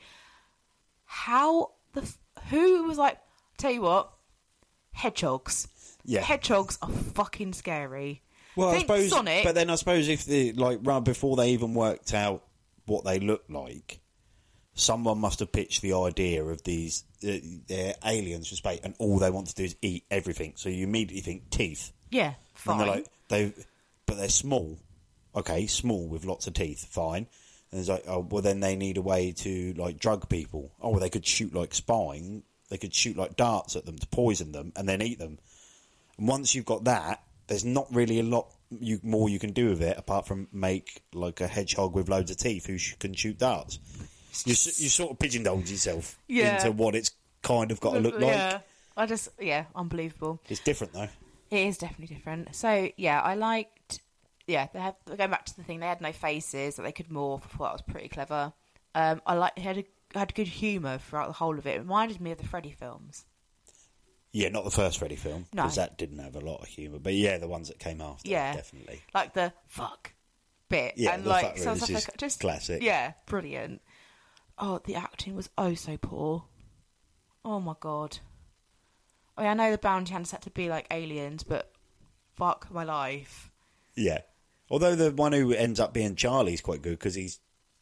[SPEAKER 4] who was like, tell you what, hedgehogs. Yeah. Hedgehogs are fucking scary.
[SPEAKER 5] Well, I suppose, Sonic, but then I suppose if right before they even worked out what they look like, someone must have pitched the idea of these they're aliens from space, and all they want to do is eat everything. So you immediately think teeth. Yeah, fine. And they're like but they're small. Okay, small with lots of teeth, fine. And it's like, oh, well, then they need a way to like drug people. Oh, well, they could shoot like spine. They could shoot like darts at them to poison them and then eat them. And once you've got that, there's not really a lot more you can do with it apart from make like a hedgehog with loads of teeth who can shoot darts. You sort of pigeonholed yourself into what it's kind of got to look like.
[SPEAKER 4] Unbelievable.
[SPEAKER 5] It's different though.
[SPEAKER 4] It is definitely different. So yeah, I liked. Yeah, going back to the thing, they had no faces that they could morph. I thought that was pretty clever. It had good humour throughout the whole of it. It reminded me of the Freddy films.
[SPEAKER 5] Yeah, not the first Freddy film, because that didn't have a lot of humour. But yeah, the ones that came after, definitely.
[SPEAKER 4] Like the fuck bit.
[SPEAKER 5] Yeah,
[SPEAKER 4] and
[SPEAKER 5] the fuck really is just classic.
[SPEAKER 4] Yeah, brilliant. Oh, the acting was so poor. Oh my god. I mean, I know the bounty hunters had to be like aliens, but fuck my life.
[SPEAKER 5] Yeah. Although the one who ends up being Charlie's quite good, because he's...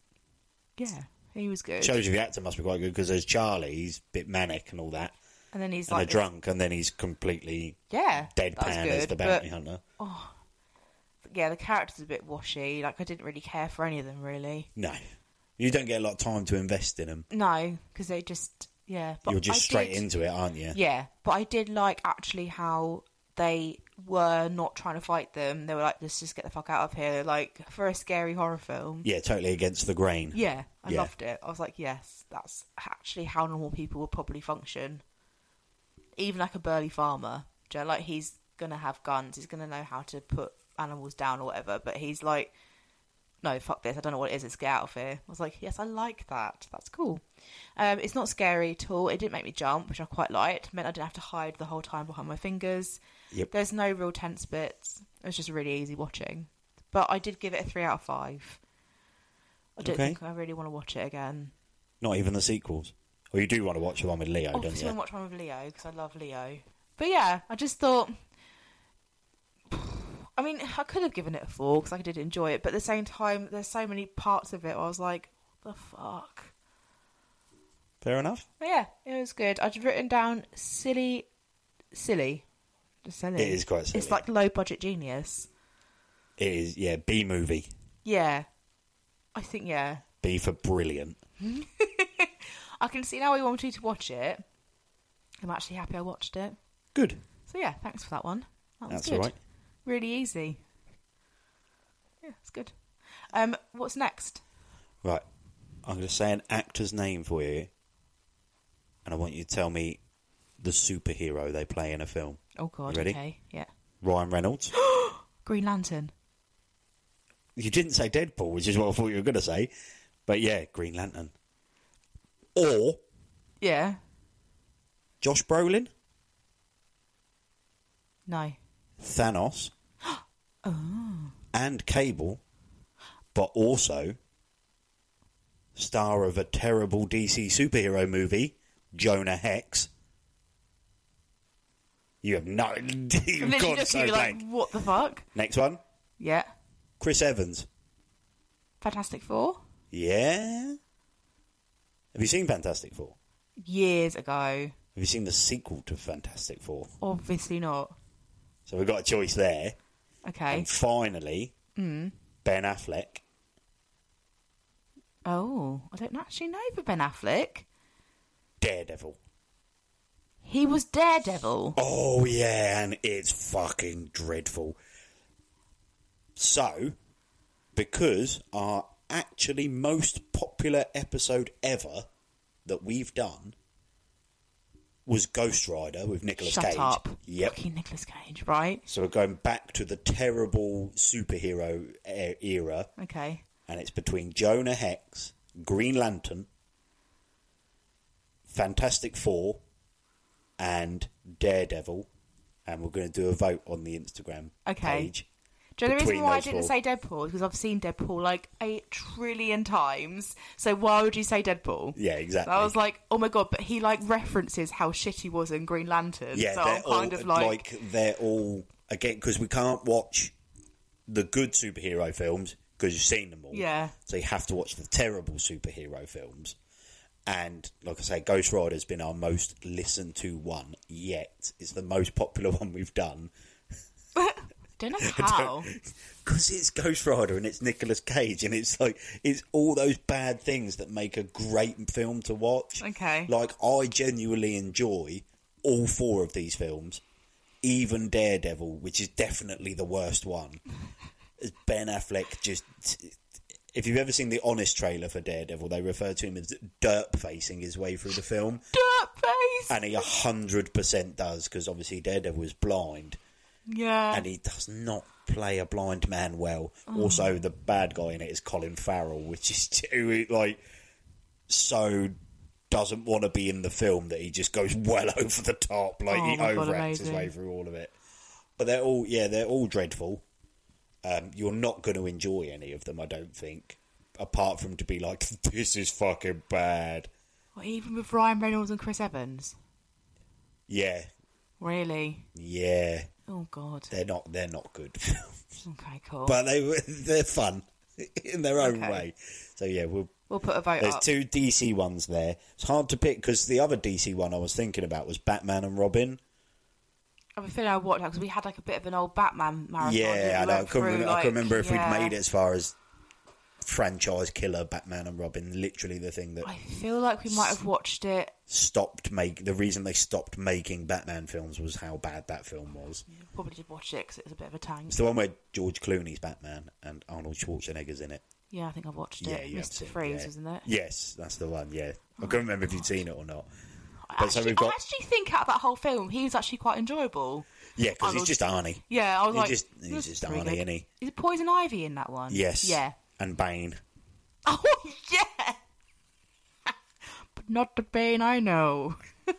[SPEAKER 4] Yeah, he was good.
[SPEAKER 5] Shows you the actor must be quite good, because there's Charlie, he's a bit manic and all that.
[SPEAKER 4] And then he's
[SPEAKER 5] like... drunk, and then he's completely deadpan as the bounty hunter.
[SPEAKER 4] Oh, yeah, the character's a bit washy. Like, I didn't really care for any of them, really.
[SPEAKER 5] No. You don't get a lot of time to invest in them.
[SPEAKER 4] No, because they just... Yeah.
[SPEAKER 5] But you're just straight into it, aren't you?
[SPEAKER 4] Yeah, but I did like, actually, how they were not trying to fight them. They were like, let's just get the fuck out of here. Like, for a scary horror film.
[SPEAKER 5] Yeah, totally against the grain.
[SPEAKER 4] Yeah, I loved it. I was like, yes, that's actually how normal people would probably function. Even like a burly farmer. Do you know, like, he's going to have guns. He's going to know how to put animals down or whatever. But he's like, no, fuck this. I don't know what it is. Let's get out of here. I was like, yes, I like that. That's cool. It's not scary at all. It didn't make me jump, which I quite liked. It meant I didn't have to hide the whole time behind my fingers. Yep. There's no real tense bits. It was just really easy watching. But I did give it a 3 out of 5. I don't think I really want to watch it again.
[SPEAKER 5] Not even the sequels? Or you do want to watch the one with Leo, don't you?
[SPEAKER 4] Obviously I want to watch one with Leo, because I love Leo. But yeah, I just thought... I mean, I could have given it a 4, because I did enjoy it. But at the same time, there's so many parts of it where I was like, what the fuck?
[SPEAKER 5] Fair enough.
[SPEAKER 4] But yeah, it was good. I'd written down silly. Just silly.
[SPEAKER 5] It is quite silly.
[SPEAKER 4] It's like low budget genius.
[SPEAKER 5] It is, yeah, B movie.
[SPEAKER 4] Yeah. I think, yeah.
[SPEAKER 5] B for brilliant.
[SPEAKER 4] I can see now why you want me to watch it. I'm actually happy I watched it.
[SPEAKER 5] Good.
[SPEAKER 4] So yeah, thanks for that one.
[SPEAKER 5] That's
[SPEAKER 4] good.
[SPEAKER 5] all right.
[SPEAKER 4] Really easy. Yeah, it's good. What's next?
[SPEAKER 5] Right. I'm going to say an actor's name for you, and I want you to tell me the superhero they play in a film.
[SPEAKER 4] Oh God,
[SPEAKER 5] You ready?
[SPEAKER 4] okay, yeah.
[SPEAKER 5] Ryan Reynolds.
[SPEAKER 4] Green Lantern.
[SPEAKER 5] You didn't say Deadpool, which is what I thought you were going to say. But yeah, Green Lantern. Or
[SPEAKER 4] Yeah.
[SPEAKER 5] Josh Brolin,
[SPEAKER 4] No.
[SPEAKER 5] Thanos, and Cable, but also star of a terrible DC superhero movie, Jonah Hex. You have no... You've
[SPEAKER 4] Literally
[SPEAKER 5] gone
[SPEAKER 4] just
[SPEAKER 5] so
[SPEAKER 4] you
[SPEAKER 5] blank.
[SPEAKER 4] like, what the fuck?
[SPEAKER 5] Next one,
[SPEAKER 4] Yeah.
[SPEAKER 5] Chris Evans.
[SPEAKER 4] Fantastic Four?
[SPEAKER 5] Yeah? Have you seen Fantastic Four?
[SPEAKER 4] Years ago.
[SPEAKER 5] Have you seen the sequel to Fantastic Four?
[SPEAKER 4] Obviously not.
[SPEAKER 5] So we've got a choice there.
[SPEAKER 4] Okay.
[SPEAKER 5] And finally, Ben Affleck.
[SPEAKER 4] Oh, I don't actually know for Ben Affleck.
[SPEAKER 5] Daredevil.
[SPEAKER 4] He was Daredevil.
[SPEAKER 5] Oh, yeah, and it's fucking dreadful. So, because our actually most popular episode ever that we've done was Ghost Rider with Nicolas
[SPEAKER 4] Shut
[SPEAKER 5] Cage.
[SPEAKER 4] up.
[SPEAKER 5] Yep.
[SPEAKER 4] Fucking Nicolas Cage, right?
[SPEAKER 5] So we're going back to the terrible superhero era,
[SPEAKER 4] Okay.
[SPEAKER 5] and it's between Jonah Hex, Green Lantern, Fantastic Four, and Daredevil, and we're going to do a vote on the Instagram page.
[SPEAKER 4] Do you know the reason
[SPEAKER 5] between
[SPEAKER 4] why I
[SPEAKER 5] those
[SPEAKER 4] didn't
[SPEAKER 5] four.
[SPEAKER 4] say Deadpool? Because I've seen Deadpool like 8 trillion times. So why would you say Deadpool?
[SPEAKER 5] Yeah, exactly.
[SPEAKER 4] So I was like, oh my god, but he like references how shit he was in Green Lantern.
[SPEAKER 5] Yeah,
[SPEAKER 4] so
[SPEAKER 5] they're
[SPEAKER 4] I'm kind
[SPEAKER 5] all,
[SPEAKER 4] of like
[SPEAKER 5] they're all, again, because we can't watch the good superhero films because you've seen them all.
[SPEAKER 4] Yeah.
[SPEAKER 5] So you have to watch the terrible superhero films. And like I say, Ghost Rider's been our most listened to one yet. It's the most popular one we've done.
[SPEAKER 4] don't know how.
[SPEAKER 5] Because it's Ghost Rider and it's Nicolas Cage, and it's like, it's all those bad things that make a great film to watch.
[SPEAKER 4] Okay.
[SPEAKER 5] Like, I genuinely enjoy all 4 of these films, even Daredevil, which is definitely the worst one. As Ben Affleck just... If you've ever seen the Honest trailer for Daredevil, they refer to him as derp-facing his way through the film.
[SPEAKER 4] Dirt face!
[SPEAKER 5] And he 100% does, because obviously Daredevil is blind.
[SPEAKER 4] Yeah.
[SPEAKER 5] And he does not play a blind man well. Also, the bad guy in it is Colin Farrell, which is like so doesn't want to be in the film that he just goes well over the top. Like he overacts his way through all of it. But they're all dreadful. You're not going to enjoy any of them, I don't think, apart from to be like, this is fucking bad.
[SPEAKER 4] Well, even with Ryan Reynolds and Chris Evans.
[SPEAKER 5] Yeah.
[SPEAKER 4] Really?
[SPEAKER 5] Yeah.
[SPEAKER 4] Oh god.
[SPEAKER 5] They're not good films.
[SPEAKER 4] Okay, cool.
[SPEAKER 5] But they're fun in their own way. So yeah, we'll
[SPEAKER 4] put a vote
[SPEAKER 5] There's
[SPEAKER 4] up.
[SPEAKER 5] 2 DC ones there. It's hard to pick because the other DC one I was thinking about was Batman and Robin.
[SPEAKER 4] I have a feeling I watched that because we had like a bit of an old Batman marathon.
[SPEAKER 5] Yeah, I know. I couldn't remember if
[SPEAKER 4] yeah.
[SPEAKER 5] we'd made it as far as franchise killer Batman and Robin. Literally the thing that
[SPEAKER 4] I feel like we might have watched it.
[SPEAKER 5] the reason they stopped making Batman films was how bad that film was.
[SPEAKER 4] Probably did watch it because it was a bit of a tank.
[SPEAKER 5] It's the one where George Clooney's Batman and Arnold Schwarzenegger's in it.
[SPEAKER 4] Yeah, I think I've watched it.
[SPEAKER 5] Yeah, you have
[SPEAKER 4] Mr.
[SPEAKER 5] seen it,
[SPEAKER 4] Freeze,
[SPEAKER 5] yeah.
[SPEAKER 4] isn't it?
[SPEAKER 5] Yes, that's the one. Yeah, I can't remember if you'd seen it or not.
[SPEAKER 4] I actually think out of that whole film, he was actually quite enjoyable.
[SPEAKER 5] Yeah, because he's just Arnie.
[SPEAKER 4] Yeah, I was
[SPEAKER 5] He's just Arnie, isn't he?
[SPEAKER 4] Is it Poison Ivy in that one?
[SPEAKER 5] Yes.
[SPEAKER 4] Yeah.
[SPEAKER 5] And Bane.
[SPEAKER 4] Oh, yeah! But not the Bane I know.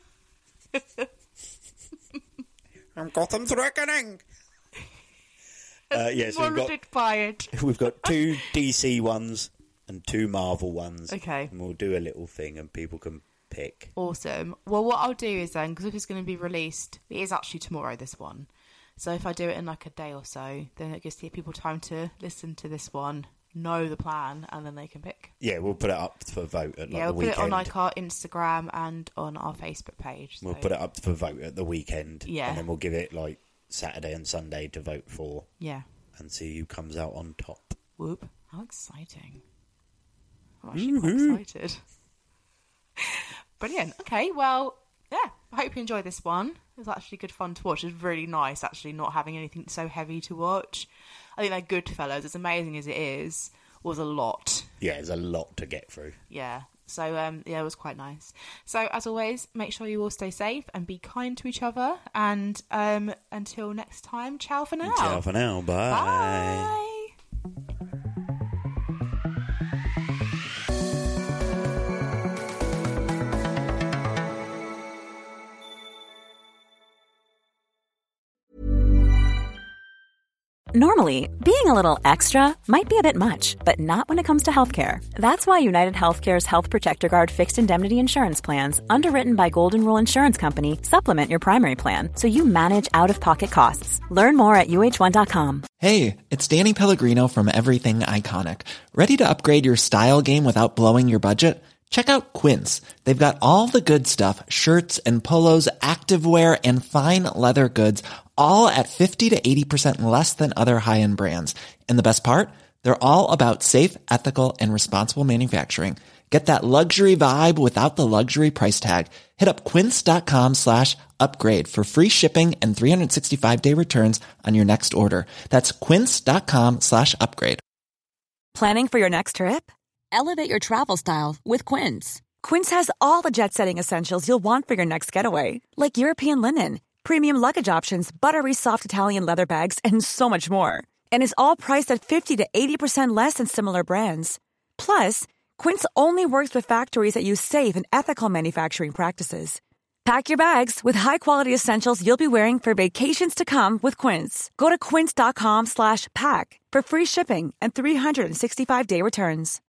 [SPEAKER 5] I'm Gotham's reckoning! So we've got 2 DC ones and 2 Marvel ones.
[SPEAKER 4] Okay.
[SPEAKER 5] And we'll do a little thing and people can pick.
[SPEAKER 4] Awesome. Well, what I'll do is then, because if it's going to be released, it is actually tomorrow, this one. So if I do it in like a day or so, then it gives people time to listen to this one, know the plan, and then they can pick.
[SPEAKER 5] Yeah, we'll put it up for vote at the weekend.
[SPEAKER 4] We'll put it on like our Instagram and on our Facebook page. So.
[SPEAKER 5] We'll put it up for vote at the weekend.
[SPEAKER 4] Yeah.
[SPEAKER 5] And then we'll give it like Saturday and Sunday to vote for.
[SPEAKER 4] Yeah.
[SPEAKER 5] And see who comes out on top.
[SPEAKER 4] Whoop. How exciting. I'm actually quite excited. Brilliant. Okay, well, yeah, I hope you enjoyed this one. It was actually good fun to watch. It was really nice, actually, not having anything so heavy to watch. I think that Goodfellas, as amazing as it is, was a lot.
[SPEAKER 5] Yeah, there's a lot to get through.
[SPEAKER 4] Yeah. So, yeah, it was quite nice. So, as always, make sure you all stay safe and be kind to each other. And until next time, ciao for now.
[SPEAKER 5] Ciao for now. Bye.
[SPEAKER 4] Bye.
[SPEAKER 6] Normally, being a little extra might be a bit much, but not when it comes to healthcare. That's why United Healthcare's Health Protector Guard fixed indemnity insurance plans, underwritten by Golden Rule Insurance Company, supplement your primary plan so you manage out-of-pocket costs. Learn more at UH1.com.
[SPEAKER 7] Hey, it's Danny Pellegrino from Everything Iconic. Ready to upgrade your style game without blowing your budget? Check out Quince. They've got all the good stuff, shirts and polos, activewear, and fine leather goods, all at 50 to 80% less than other high-end brands. And the best part? They're all about safe, ethical, and responsible manufacturing. Get that luxury vibe without the luxury price tag. Hit up quince.com/upgrade for free shipping and 365-day returns on your next order. That's quince.com/upgrade.
[SPEAKER 6] Planning for your next trip? Elevate your travel style with Quince. Quince has all the jet-setting essentials you'll want for your next getaway, like European linen, premium luggage options, buttery soft Italian leather bags, and so much more. And is all priced at 50 to 80% less than similar brands. Plus, Quince only works with factories that use safe and ethical manufacturing practices. Pack your bags with high-quality essentials you'll be wearing for vacations to come with Quince. Go to quince.com/pack for free shipping and 365-day returns.